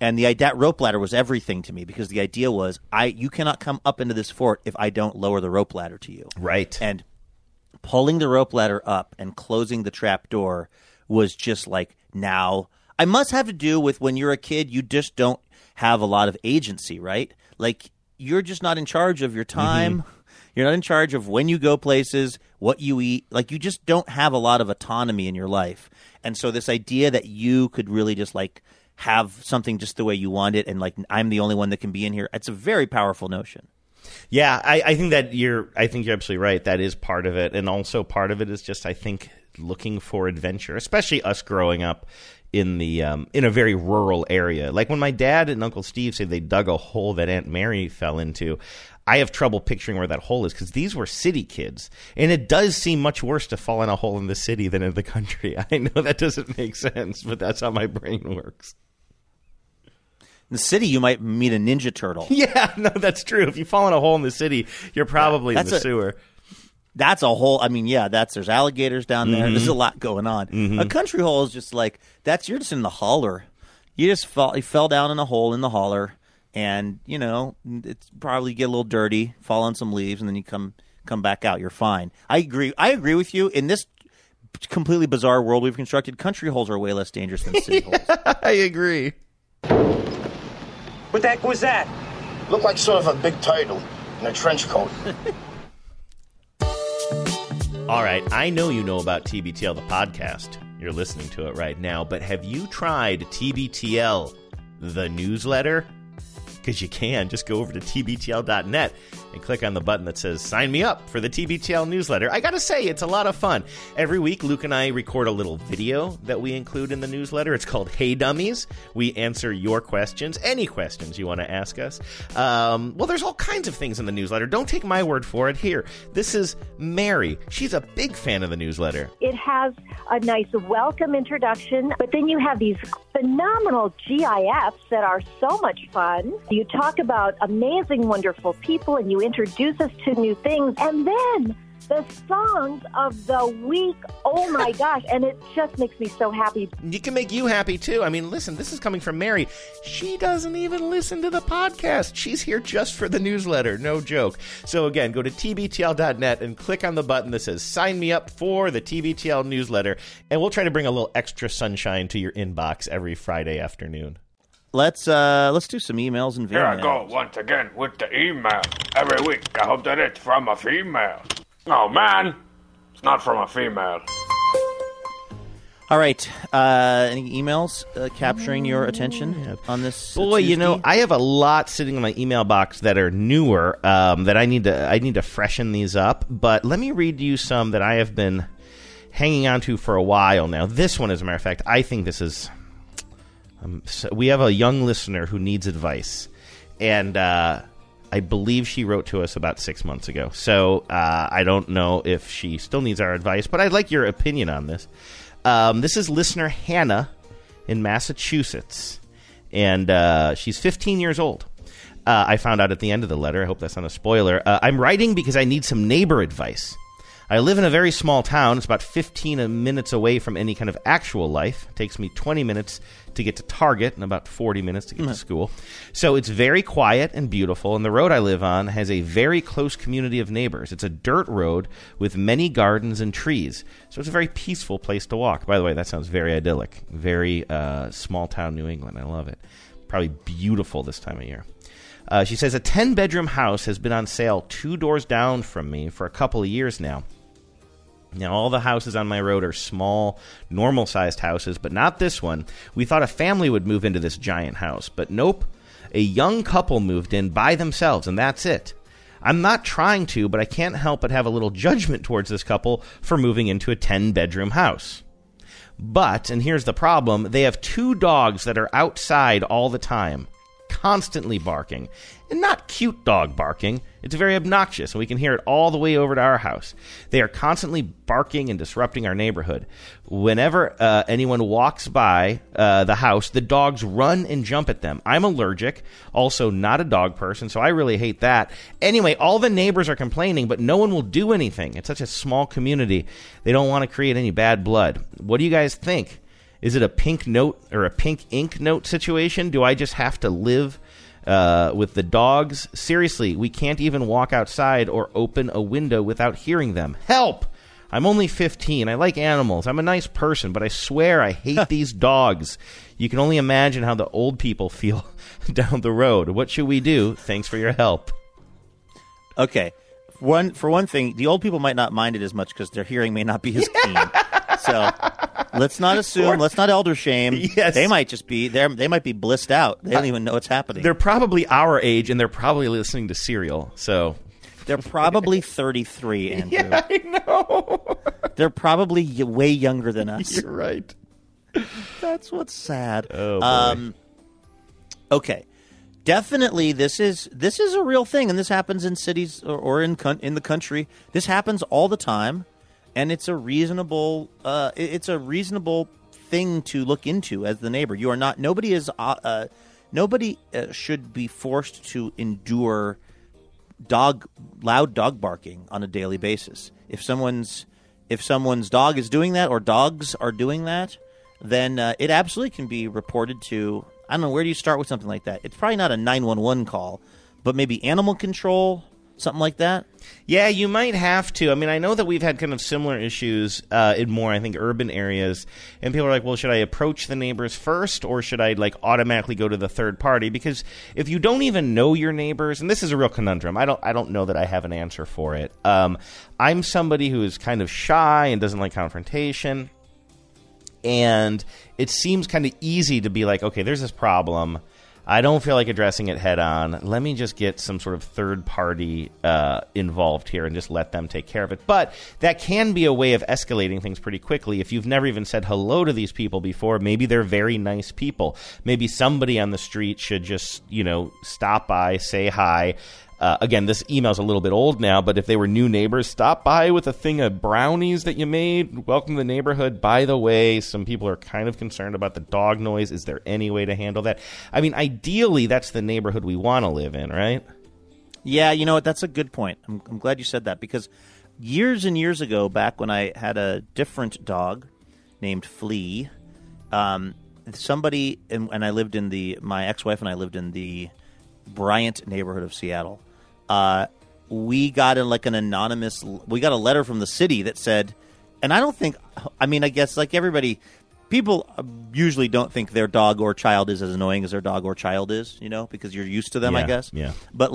And that rope ladder was everything to me because the idea was you cannot come up into this fort if I don't lower the rope ladder to you. Right. And pulling the rope ladder up and closing the trap door was just like, now I must have to do with when you're a kid, you just don't have a lot of agency, right? Like you're just not in charge of your time. Mm-hmm. You're not in charge of when you go places, what you eat. Like you just don't have a lot of autonomy in your life. And so this idea that you could really just like have something just the way you want it and like I'm the only one that can be in here, it's a very powerful notion. Yeah, I think that you're absolutely right. That is part of it. And also part of it is just, I think, looking for adventure, especially us growing up in a very rural area. Like when my dad and Uncle Steve say they dug a hole that Aunt Mary fell into, I have trouble picturing where that hole is because these were city kids. And it does seem much worse to fall in a hole in the city than in the country. I know that doesn't make sense, but that's how my brain works. In the city, you might meet a Ninja Turtle. Yeah, no, that's true. If you fall in a hole in the city, you're probably in the sewer. That's a hole. I mean, yeah, there's alligators down there. Mm-hmm. There's a lot going on. Mm-hmm. A country hole is just like you're just in the holler. You fell down in a hole in the holler, and it's probably get a little dirty, fall on some leaves, and then you come back out. You're fine. I agree with you. In this completely bizarre world we've constructed, country holes are way less dangerous than city holes. I agree. What the heck was that? Looked like sort of a big turtle in a trench coat. All right, I know you know about TBTL, the podcast. You're listening to it right now, but have you tried TBTL, the newsletter? Because you can. Just go over to tbtl.net and click on the button that says sign me up for the TBTL newsletter. I got to say, it's a lot of fun. Every week, Luke and I record a little video that we include in the newsletter. It's called Hey Dummies. We answer your questions, any questions you want to ask us. Well, there's all kinds of things in the newsletter. Don't take my word for it. Here, this is Mary. She's a big fan of the newsletter. It has a nice welcome introduction, but then you have these phenomenal GIFs that are so much fun. You talk about amazing, wonderful people, and you introduce us to new things. And then the songs of the week, oh my gosh, and it just makes me so happy. It can make you happy, too. I mean, listen, this is coming from Mary. She doesn't even listen to the podcast. She's here just for the newsletter. No joke. So, again, go to tbtl.net and click on the button that says sign me up for the TBTL newsletter, and we'll try to bring a little extra sunshine to your inbox every Friday afternoon. Let's do some emails and Here I go once again with the email. Every week, I hope that it's from a female. Oh, man, it's not from a female. All right. Any emails capturing your attention on this? Boy, I have a lot sitting in my email box that are newer that I need to freshen these up. But let me read you some that I have been hanging on to for a while now. This one, as a matter of fact, I think this is... so we have a young listener who needs advice. And I believe she wrote to us about 6 months ago. So I don't know if she still needs our advice, but I'd like your opinion on this. This is listener Hannah in Massachusetts, and she's 15 years old. I found out at the end of the letter. I hope that's not a spoiler. I'm writing because I need some neighbor advice. I live in a very small town. It's about 15 minutes away from any kind of actual life. It takes me 20 minutes to get to Target and about 40 minutes to get to school. So it's very quiet and beautiful, and the road I live on has a very close community of neighbors. It's a dirt road with many gardens and trees, so it's a very peaceful place to walk. By the way, that sounds very idyllic, very small-town New England. I love it. Probably beautiful this time of year. She says, a 10-bedroom house has been on sale 2 doors down from me for a couple of years now. Now, all the houses on my road are small, normal-sized houses, but not this one. We thought a family would move into this giant house, but nope. A young couple moved in by themselves, and that's it. I'm not trying to, but I can't help but have a little judgment towards this couple for moving into a 10-bedroom house. But, and here's the problem, they have 2 dogs that are outside all the time, constantly barking. And not cute dog barking. It's very obnoxious, and we can hear it all the way over to our house. They are constantly barking and disrupting our neighborhood. Whenever anyone walks by the house, the dogs run and jump at them. I'm allergic, also not a dog person, so I really hate that. Anyway, all the neighbors are complaining, but no one will do anything. It's such a small community. They don't want to create any bad blood. What do you guys think? Is it a pink note or a pink ink note situation? Do I just have to live with the dogs? Seriously, we can't even walk outside or open a window without hearing them. Help! I'm only 15. I like animals. I'm a nice person, but I swear I hate these dogs. You can only imagine how the old people feel down the road. What should we do? Thanks for your help. Okay. For one thing, the old people might not mind it as much because their hearing may not be as keen. So let's not assume. Let's not elder shame. Yes. They might just be there. They might be blissed out. They don't even know what's happening. They're probably our age, and they're probably listening to Serial. So they're probably 33, Andrew. Yeah, I know. They're probably way younger than us. You're right. That's what's sad. Oh, boy. Okay. Definitely, this is a real thing, and this happens in cities or in the country. This happens all the time, and it's a reasonable thing to look into as the neighbor. You are not. Nobody should be forced to endure loud dog barking on a daily basis. If someone's dog is doing that, or dogs are doing that, then it absolutely can be reported to. I don't know, where do you start with something like that? It's probably not a 911 call, but maybe animal control, something like that? Yeah, you might have to. I mean, I know that we've had kind of similar issues in more, I think, urban areas. And people are like, well, should I approach the neighbors first, or should I, like, automatically go to the third party? Because if you don't even know your neighbors, and this is a real conundrum. I don't know that I have an answer for it. I'm somebody who is kind of shy and doesn't like confrontation. And it seems kind of easy to be like, okay, there's this problem. I don't feel like addressing it head on. Let me just get some sort of third party involved here and just let them take care of it. But that can be a way of escalating things pretty quickly. If you've never even said hello to these people before, maybe they're very nice people. Maybe somebody on the street should just, stop by, say hi. Again, this email's a little bit old now, but if they were new neighbors, stop by with a thing of brownies that you made. Welcome to the neighborhood. By the way, some people are kind of concerned about the dog noise. Is there any way to handle that? I mean, ideally, that's the neighborhood we want to live in, right? Yeah, you know what? That's a good point. I'm glad you said that, because years and years ago, back when I had a different dog named Flea, somebody, and I lived in my ex-wife and I lived in the Bryant neighborhood of Seattle. We got a letter from the city that said, and I guess like everybody, people usually don't think their dog or child is as annoying as their dog or child is, because you're used to them, I guess. Yeah. But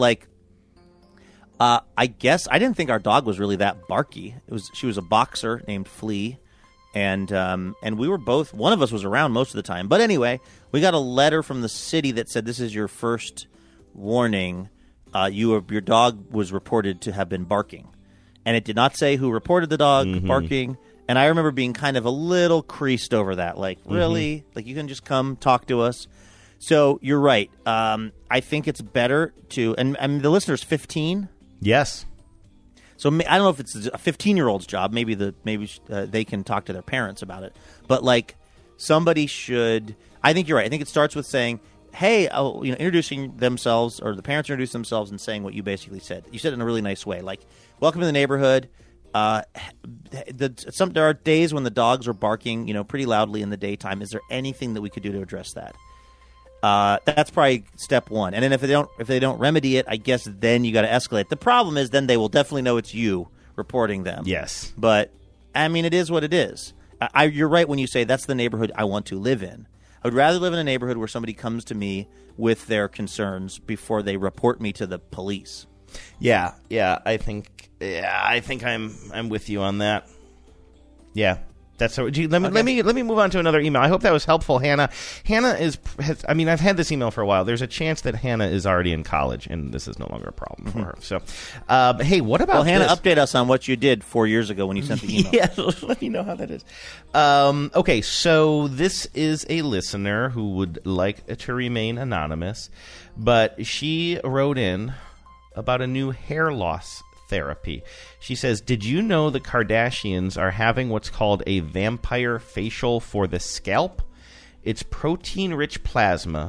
I guess I didn't think our dog was really that barky. She was a boxer named Flea. And we were both, one of us was around most of the time. But anyway, we got a letter from the city that said, this is your first warning. Your dog was reported to have been barking. And it did not say who reported the dog barking. And I remember being kind of a little creased over that. Like, really? Like, you can just come talk to us? So you're right. I think it's better to, and the listener's 15. Yes. So I don't know if it's a 15-year-old's job. Maybe they can talk to their parents about it. But somebody should. I think you're right. I think it starts with saying, "Hey," introducing themselves, or the parents introduce themselves and saying what you basically said. You said it in a really nice way, like, "Welcome to the neighborhood." There are days when the dogs are barking, pretty loudly in the daytime. Is there anything that we could do to address that? That's probably step one. And then if they don't remedy it, I guess then you got to escalate. The problem is then they will definitely know it's you reporting them. Yes. But I mean, it is what it is. You're right when you say that's the neighborhood I want to live in. I would rather live in a neighborhood where somebody comes to me with their concerns before they report me to the police. Yeah. I think I'm with you on that. Yeah. That's so. Let me move on to another email. I hope that was helpful, Hannah. Hannah I've had this email for a while. There's a chance that Hannah is already in college, and this is no longer a problem for her. So, hey, what about Hannah, this? update us on what you did 4 years ago when you sent the email. Yeah, let me know how that is. Okay, so this is a listener who would like to remain anonymous, but she wrote in about a new hair loss therapy. She says, did you know the Kardashians are having what's called a vampire facial for the scalp? It's protein-rich plasma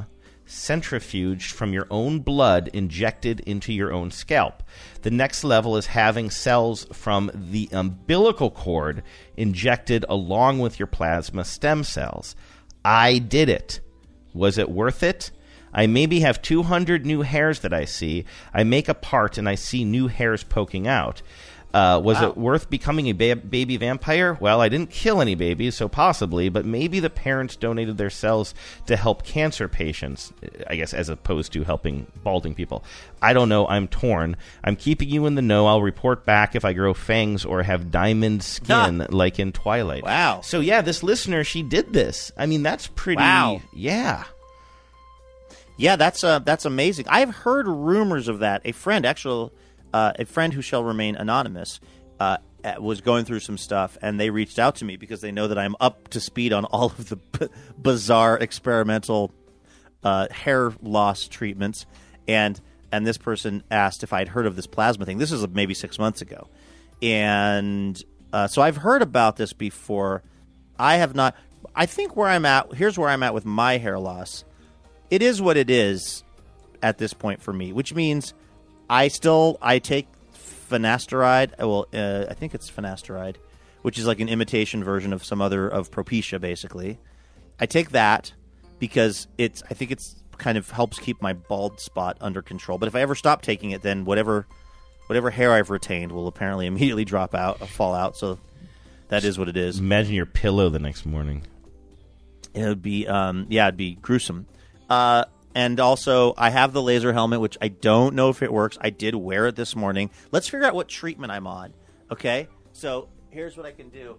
centrifuged from your own blood injected into your own scalp. The next level is having cells from the umbilical cord injected along with your plasma stem cells. I did it. Was it worth it? I maybe have 200 new hairs that I see. I make a part and I see new hairs poking out. Was it worth becoming a baby vampire? Well, I didn't kill any babies, so possibly, but maybe the parents donated their cells to help cancer patients, I guess, as opposed to helping balding people. I don't know. I'm torn. I'm keeping you in the know. I'll report back if I grow fangs or have diamond skin like in Twilight. Wow. So, yeah, this listener, she did this. I mean, that's pretty... Wow. Yeah. Yeah, that's amazing. I've heard rumors of that. A friend who shall remain anonymous was going through some stuff, and they reached out to me because they know that I'm up to speed on all of the bizarre experimental hair loss treatments. And this person asked if I'd heard of this plasma thing. This is maybe 6 months ago. And so I've heard about this before. I have not. I think here's where I'm at with my hair loss. It is what it is at this point for me, which means I take finasteride. Well, I think it's finasteride, which is like an imitation version of of Propecia, basically. I take that because I think it's kind of helps keep my bald spot under control. But if I ever stop taking it, then whatever hair I've retained will apparently immediately fall out. So that is what it is. Imagine your pillow the next morning. It would be, it'd be gruesome. And also, I have the laser helmet, which I don't know if it works. I did wear it this morning. Let's figure out what treatment I'm on. Okay? So here's what I can do.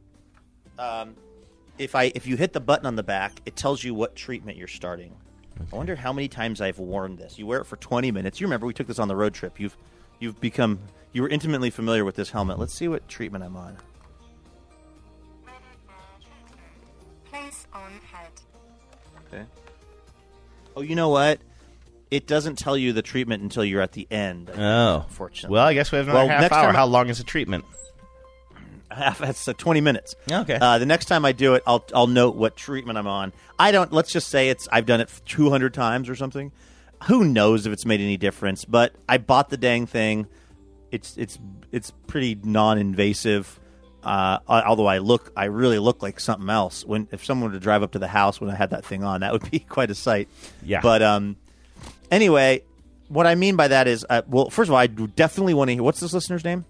If you hit the button on the back, it tells you what treatment you're starting. Okay. I wonder how many times I've worn this. You wear it for 20 minutes. You remember we took this on the road trip. You were intimately familiar with this helmet. Let's see what treatment I'm on. Place on head. Okay. Oh, you know what? It doesn't tell you the treatment until you're at the end. Unfortunately. Well, I guess we have another half hour. How long is the treatment? That's 20 minutes. Okay. The next time I do it, I'll note what treatment I'm on. Let's just say I've done it 200 times or something. Who knows if it's made any difference? But I bought the dang thing. It's pretty non-invasive. Although I really look like something else. If someone were to drive up to the house when I had that thing on, that would be quite a sight. Yeah. But anyway, what I mean by that is, first of all, I definitely want to hear. What's this listener's name?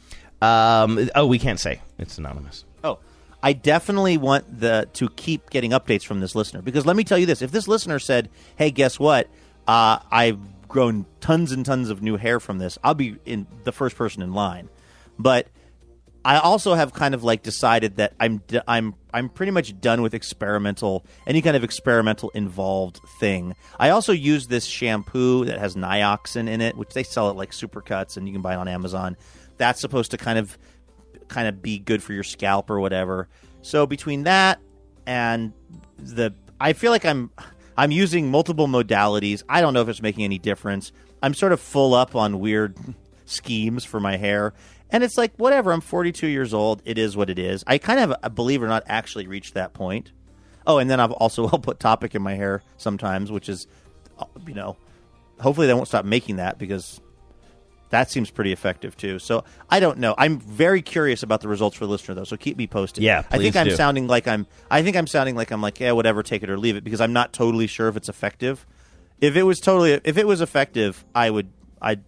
We can't say. It's anonymous. Oh, I definitely want to keep getting updates from this listener, because let me tell you this: if this listener said, "Hey, guess what? I've grown tons and tons of new hair from this," I'll be the first person in line. But I also have kind of decided that I'm pretty much done with any kind of experimental involved thing. I also use this shampoo that has Nioxin in it, which they sell at Supercuts, and you can buy it on Amazon. That's supposed to kind of be good for your scalp or whatever. So between that and I feel like I'm using multiple modalities. I don't know if it's making any difference. I'm sort of full up on weird schemes for my hair. And it's whatever, I'm 42 years old. It is what it is. I kind of, believe it or not, actually reached that point. Oh, and then I'll put Topic in my hair sometimes, which is, hopefully they won't stop making that, because that seems pretty effective too. So I don't know. I'm very curious about the results for the listener, though. So keep me posted. Yeah, please I think do. I'm sounding like whatever, take it or leave it, because I'm not totally sure if it's effective. If it was effective, I'd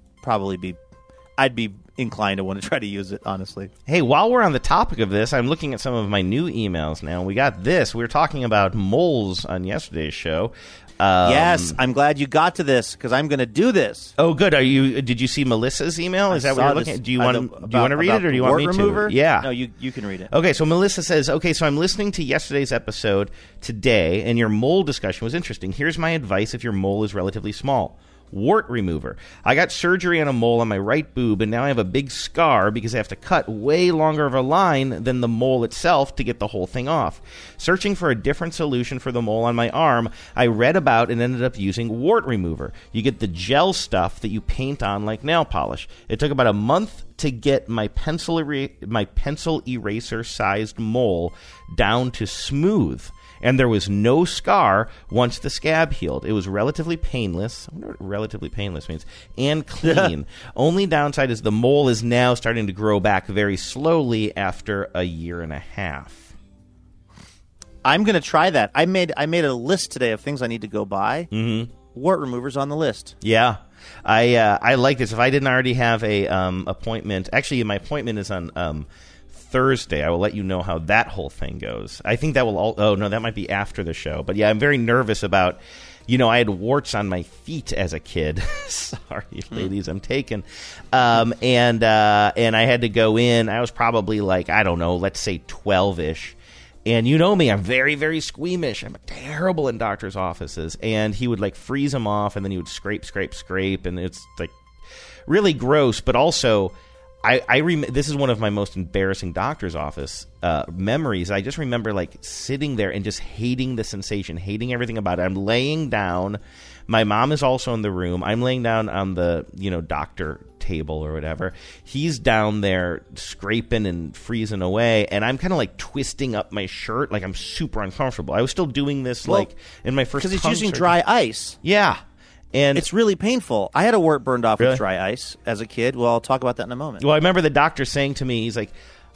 be inclined to want to try to use it, honestly. Hey, while we're on the topic of this, I'm looking at some of my new emails now. We got this. We were talking about moles on yesterday's show. Yes, I'm glad you got to this, because I'm going to do this. Oh, good. Did you see Melissa's email? Is that what you're looking at? Do you want to read it, or do you want me remover? to? Yeah. No, you can read it. Okay, so Melissa says, so I'm listening to yesterday's episode today, and your mole discussion was interesting. Here's my advice if your mole is relatively small. Wart remover. I got surgery on a mole on my right boob, and now I have a big scar because I have to cut way longer of a line than the mole itself to get the whole thing off. Searching for a different solution for the mole on my arm, I read about and ended up using wart remover. You get the gel stuff that you paint on like nail polish. It took about a month to get my pencil eraser-sized mole down to smooth. And there was no scar once the scab healed. It was relatively painless. I wonder what relatively painless means. And clean. Only downside is the mole is now starting to grow back very slowly after a year and a half. I'm going to try that. I made a list today of things I need to go buy. Mm-hmm. Wart remover's on the list. Yeah. I like this. If I didn't already have a appointment, actually my appointment is on Thursday. I will let you know how that whole thing goes. I think that will that might be after the show. But yeah, I'm very nervous about, I had warts on my feet as a kid. Sorry, ladies, I'm taken. And I had to go in. I was probably like, I don't know, let's say 12-ish. And you know me, I'm very, very squeamish. I'm terrible in doctor's offices. And he would like freeze them off, and then he would scrape, and it's like really gross. But also, this is one of my most embarrassing doctor's office memories. I just remember like sitting there and just hating the sensation, hating everything about it. I'm laying down. My mom is also in the room. I'm laying down on the doctor table or whatever. He's down there scraping and freezing away, and I'm kind of like twisting up my shirt, like I'm super uncomfortable. I was still doing this like in my first, because he's using dry ice. Yeah. And it's really painful. I had a wart burned off with dry ice as a kid. Well, I'll talk about that in a moment. Well, I remember the doctor saying to me, he's like,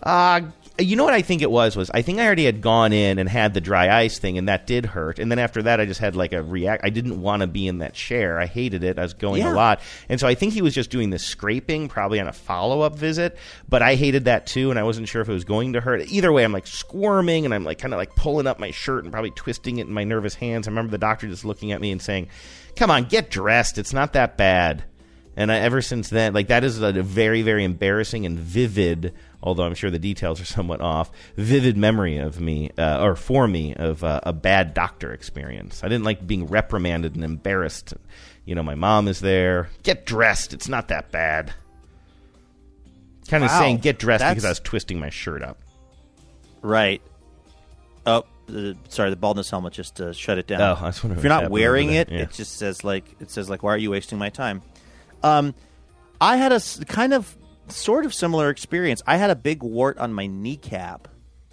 you know what I think it was I think I already had gone in and had the dry ice thing, and that did hurt. And then after that, I just had like I didn't want to be in that chair. I hated it. I was going a lot. And so I think he was just doing this scraping, probably on a follow-up visit. But I hated that too, and I wasn't sure if it was going to hurt. Either way, I'm like squirming, and I'm like kind of like pulling up my shirt and probably twisting it in my nervous hands. I remember the doctor just looking at me and saying, "Come on, get dressed. It's not that bad." And ever since then, like that is a very, very embarrassing and vivid, although I'm sure the details are somewhat off, vivid memory of me, for me, of a bad doctor experience. I didn't like being reprimanded and embarrassed. My mom is there. Get dressed. It's not that bad. Kind of saying get dressed because I was twisting my shirt up. Right. Oh, sorry, the baldness helmet just shut it down. Oh, I was wondering if you're not wearing it, it just says like, why are you wasting my time? I had a kind of sort of similar experience. I had a big wart on my kneecap.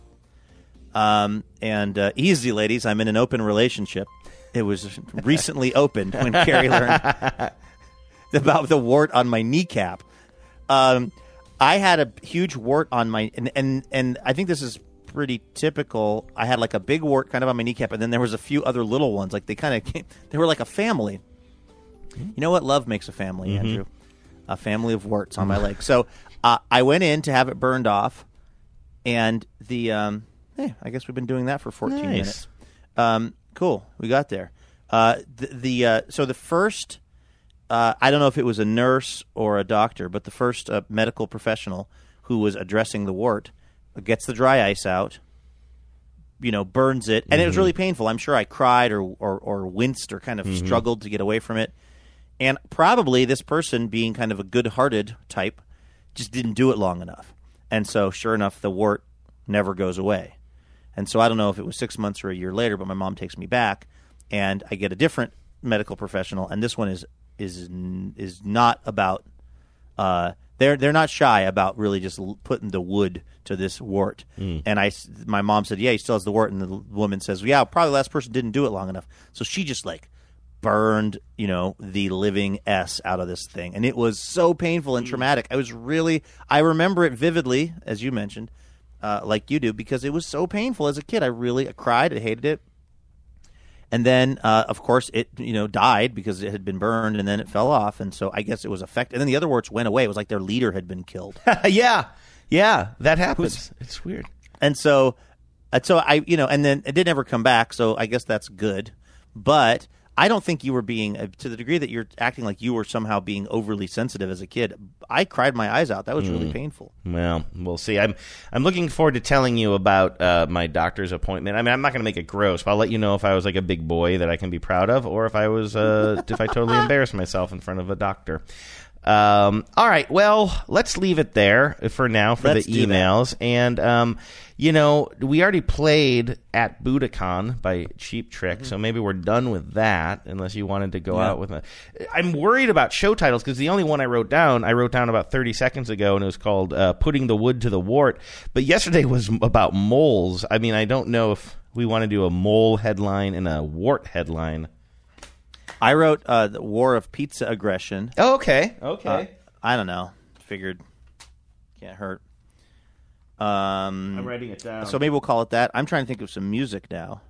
Easy, ladies, I'm in an open relationship. It was recently opened when Carrie learned about the wart on my kneecap. I had a huge wart on my and I think this is pretty typical. I had like a big wart kind of on my kneecap, and then there was a few other little ones. Like they were like a family. You know what? Love makes a family, Andrew. A family of warts on my leg. So I went in to have it burned off, and I guess we've been doing that for 14 minutes. Cool. We got there. So the first, I don't know if it was a nurse or a doctor, but the first medical professional who was addressing the wart gets the dry ice out, burns it, and it was really painful. I'm sure I cried or winced or kind of struggled to get away from it. And probably this person, being kind of a good-hearted type, just didn't do it long enough. And so, sure enough, the wart never goes away. And so I don't know if it was 6 months or a year later, but my mom takes me back, and I get a different medical professional. And this one is not about. They're not shy about really just putting the wood to this wart. And my mom said, "Yeah, he still has the wart." And the woman says, "Yeah, probably the last person didn't do it long enough." So she just burned, the living S out of this thing. And it was so painful and traumatic. I remember it vividly, as you mentioned, like you do, because it was so painful as a kid. I cried. I hated it. And then, of course, it, died because it had been burned, and then it fell off. And so I guess it was affected. And then the other warts went away. It was like their leader had been killed. Yeah, that happens. It's weird. And so I, and then it didn't ever come back. So I guess that's good. But I don't think you were being, to the degree that you're acting like you were somehow being overly sensitive as a kid. I cried my eyes out. That was really painful. Well, we'll see. I'm looking forward to telling you about my doctor's appointment. I mean, I'm not going to make it gross, but I'll let you know if I was like a big boy that I can be proud of, or if I was if I totally embarrassed myself in front of a doctor. All right, well, let's leave it there for now for Let's the do that. emails. And, we already played at Budokan by Cheap Trick, so maybe we're done with that, unless you wanted to go out with a... I'm worried about show titles, because the only one I wrote down about 30 seconds ago, and it was called Putting the Wood to the Wart. But yesterday was about moles. I mean, I don't know if we want to do a mole headline and a wart headline. I wrote the War of Pizza Aggression. Oh, okay. I don't know. Figured can't hurt. I'm writing it down. So maybe we'll call it that. I'm trying to think of some music now.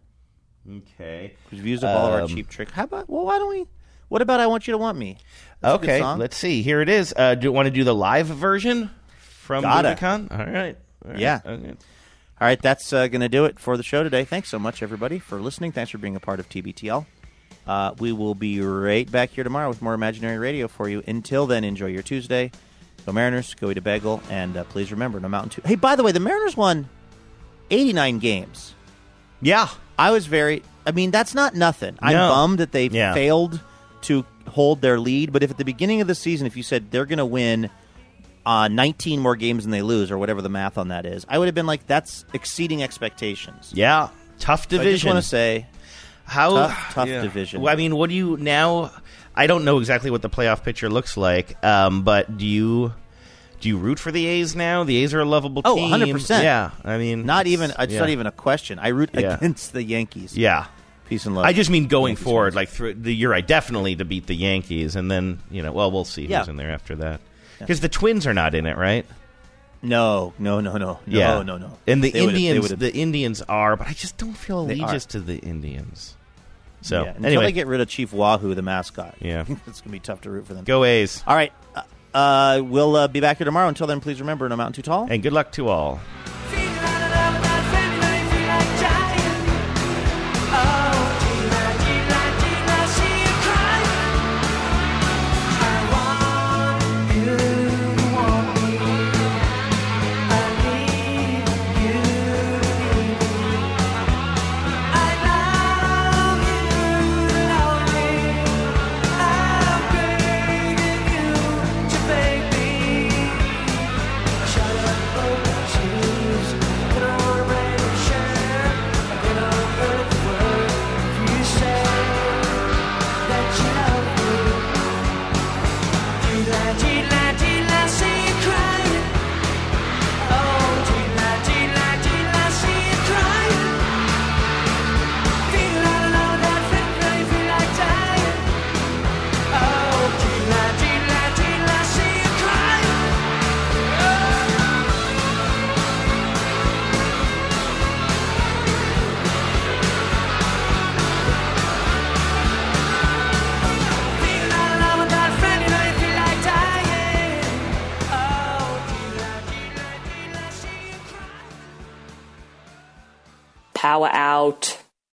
Okay. We've used up all of our Cheap Trick. How about? Well, why don't we? What about I Want You to Want Me? That's a good Okay, song. let's see. Here it is. Do you want to do the live version from Gotta. Budokan? All right. Yeah. Okay. All right, that's going to do it for the show today. Thanks so much, everybody, for listening. Thanks for being a part of TBTL. We will be right back here tomorrow with more Imaginary Radio for you. Until then, enjoy your Tuesday. Go Mariners, go eat a bagel, and please remember, no Mountain 2. Hey, by the way, the Mariners won 89 games. Yeah. That's not nothing. I'm bummed that they failed to hold their lead, but if at the beginning of the season, if you said they're going to win 19 more games than they lose, or whatever the math on that is, I would have been like, that's exceeding expectations. Yeah. Tough division. So I just want to say, tough division. Well, I mean, what do you now? I don't know exactly what the playoff picture looks like, but do you root for the A's now? The A's are a lovable team. 100%. Yeah, I mean, it's not even a question. I root against the Yankees. Yeah. Peace and love. I just mean going forward, like through the year, I definitely to beat the Yankees, and then we'll see who's in there after that. Because the Twins are not in it, right? No. No. And the Indians are, but I just don't feel allegiance to the Indians. So until they get rid of Chief Wahoo, the mascot, yeah, it's gonna be tough to root for them. Go A's! All right, we'll be back here tomorrow. Until then, please remember, no mountain too tall. And good luck to all. Power out.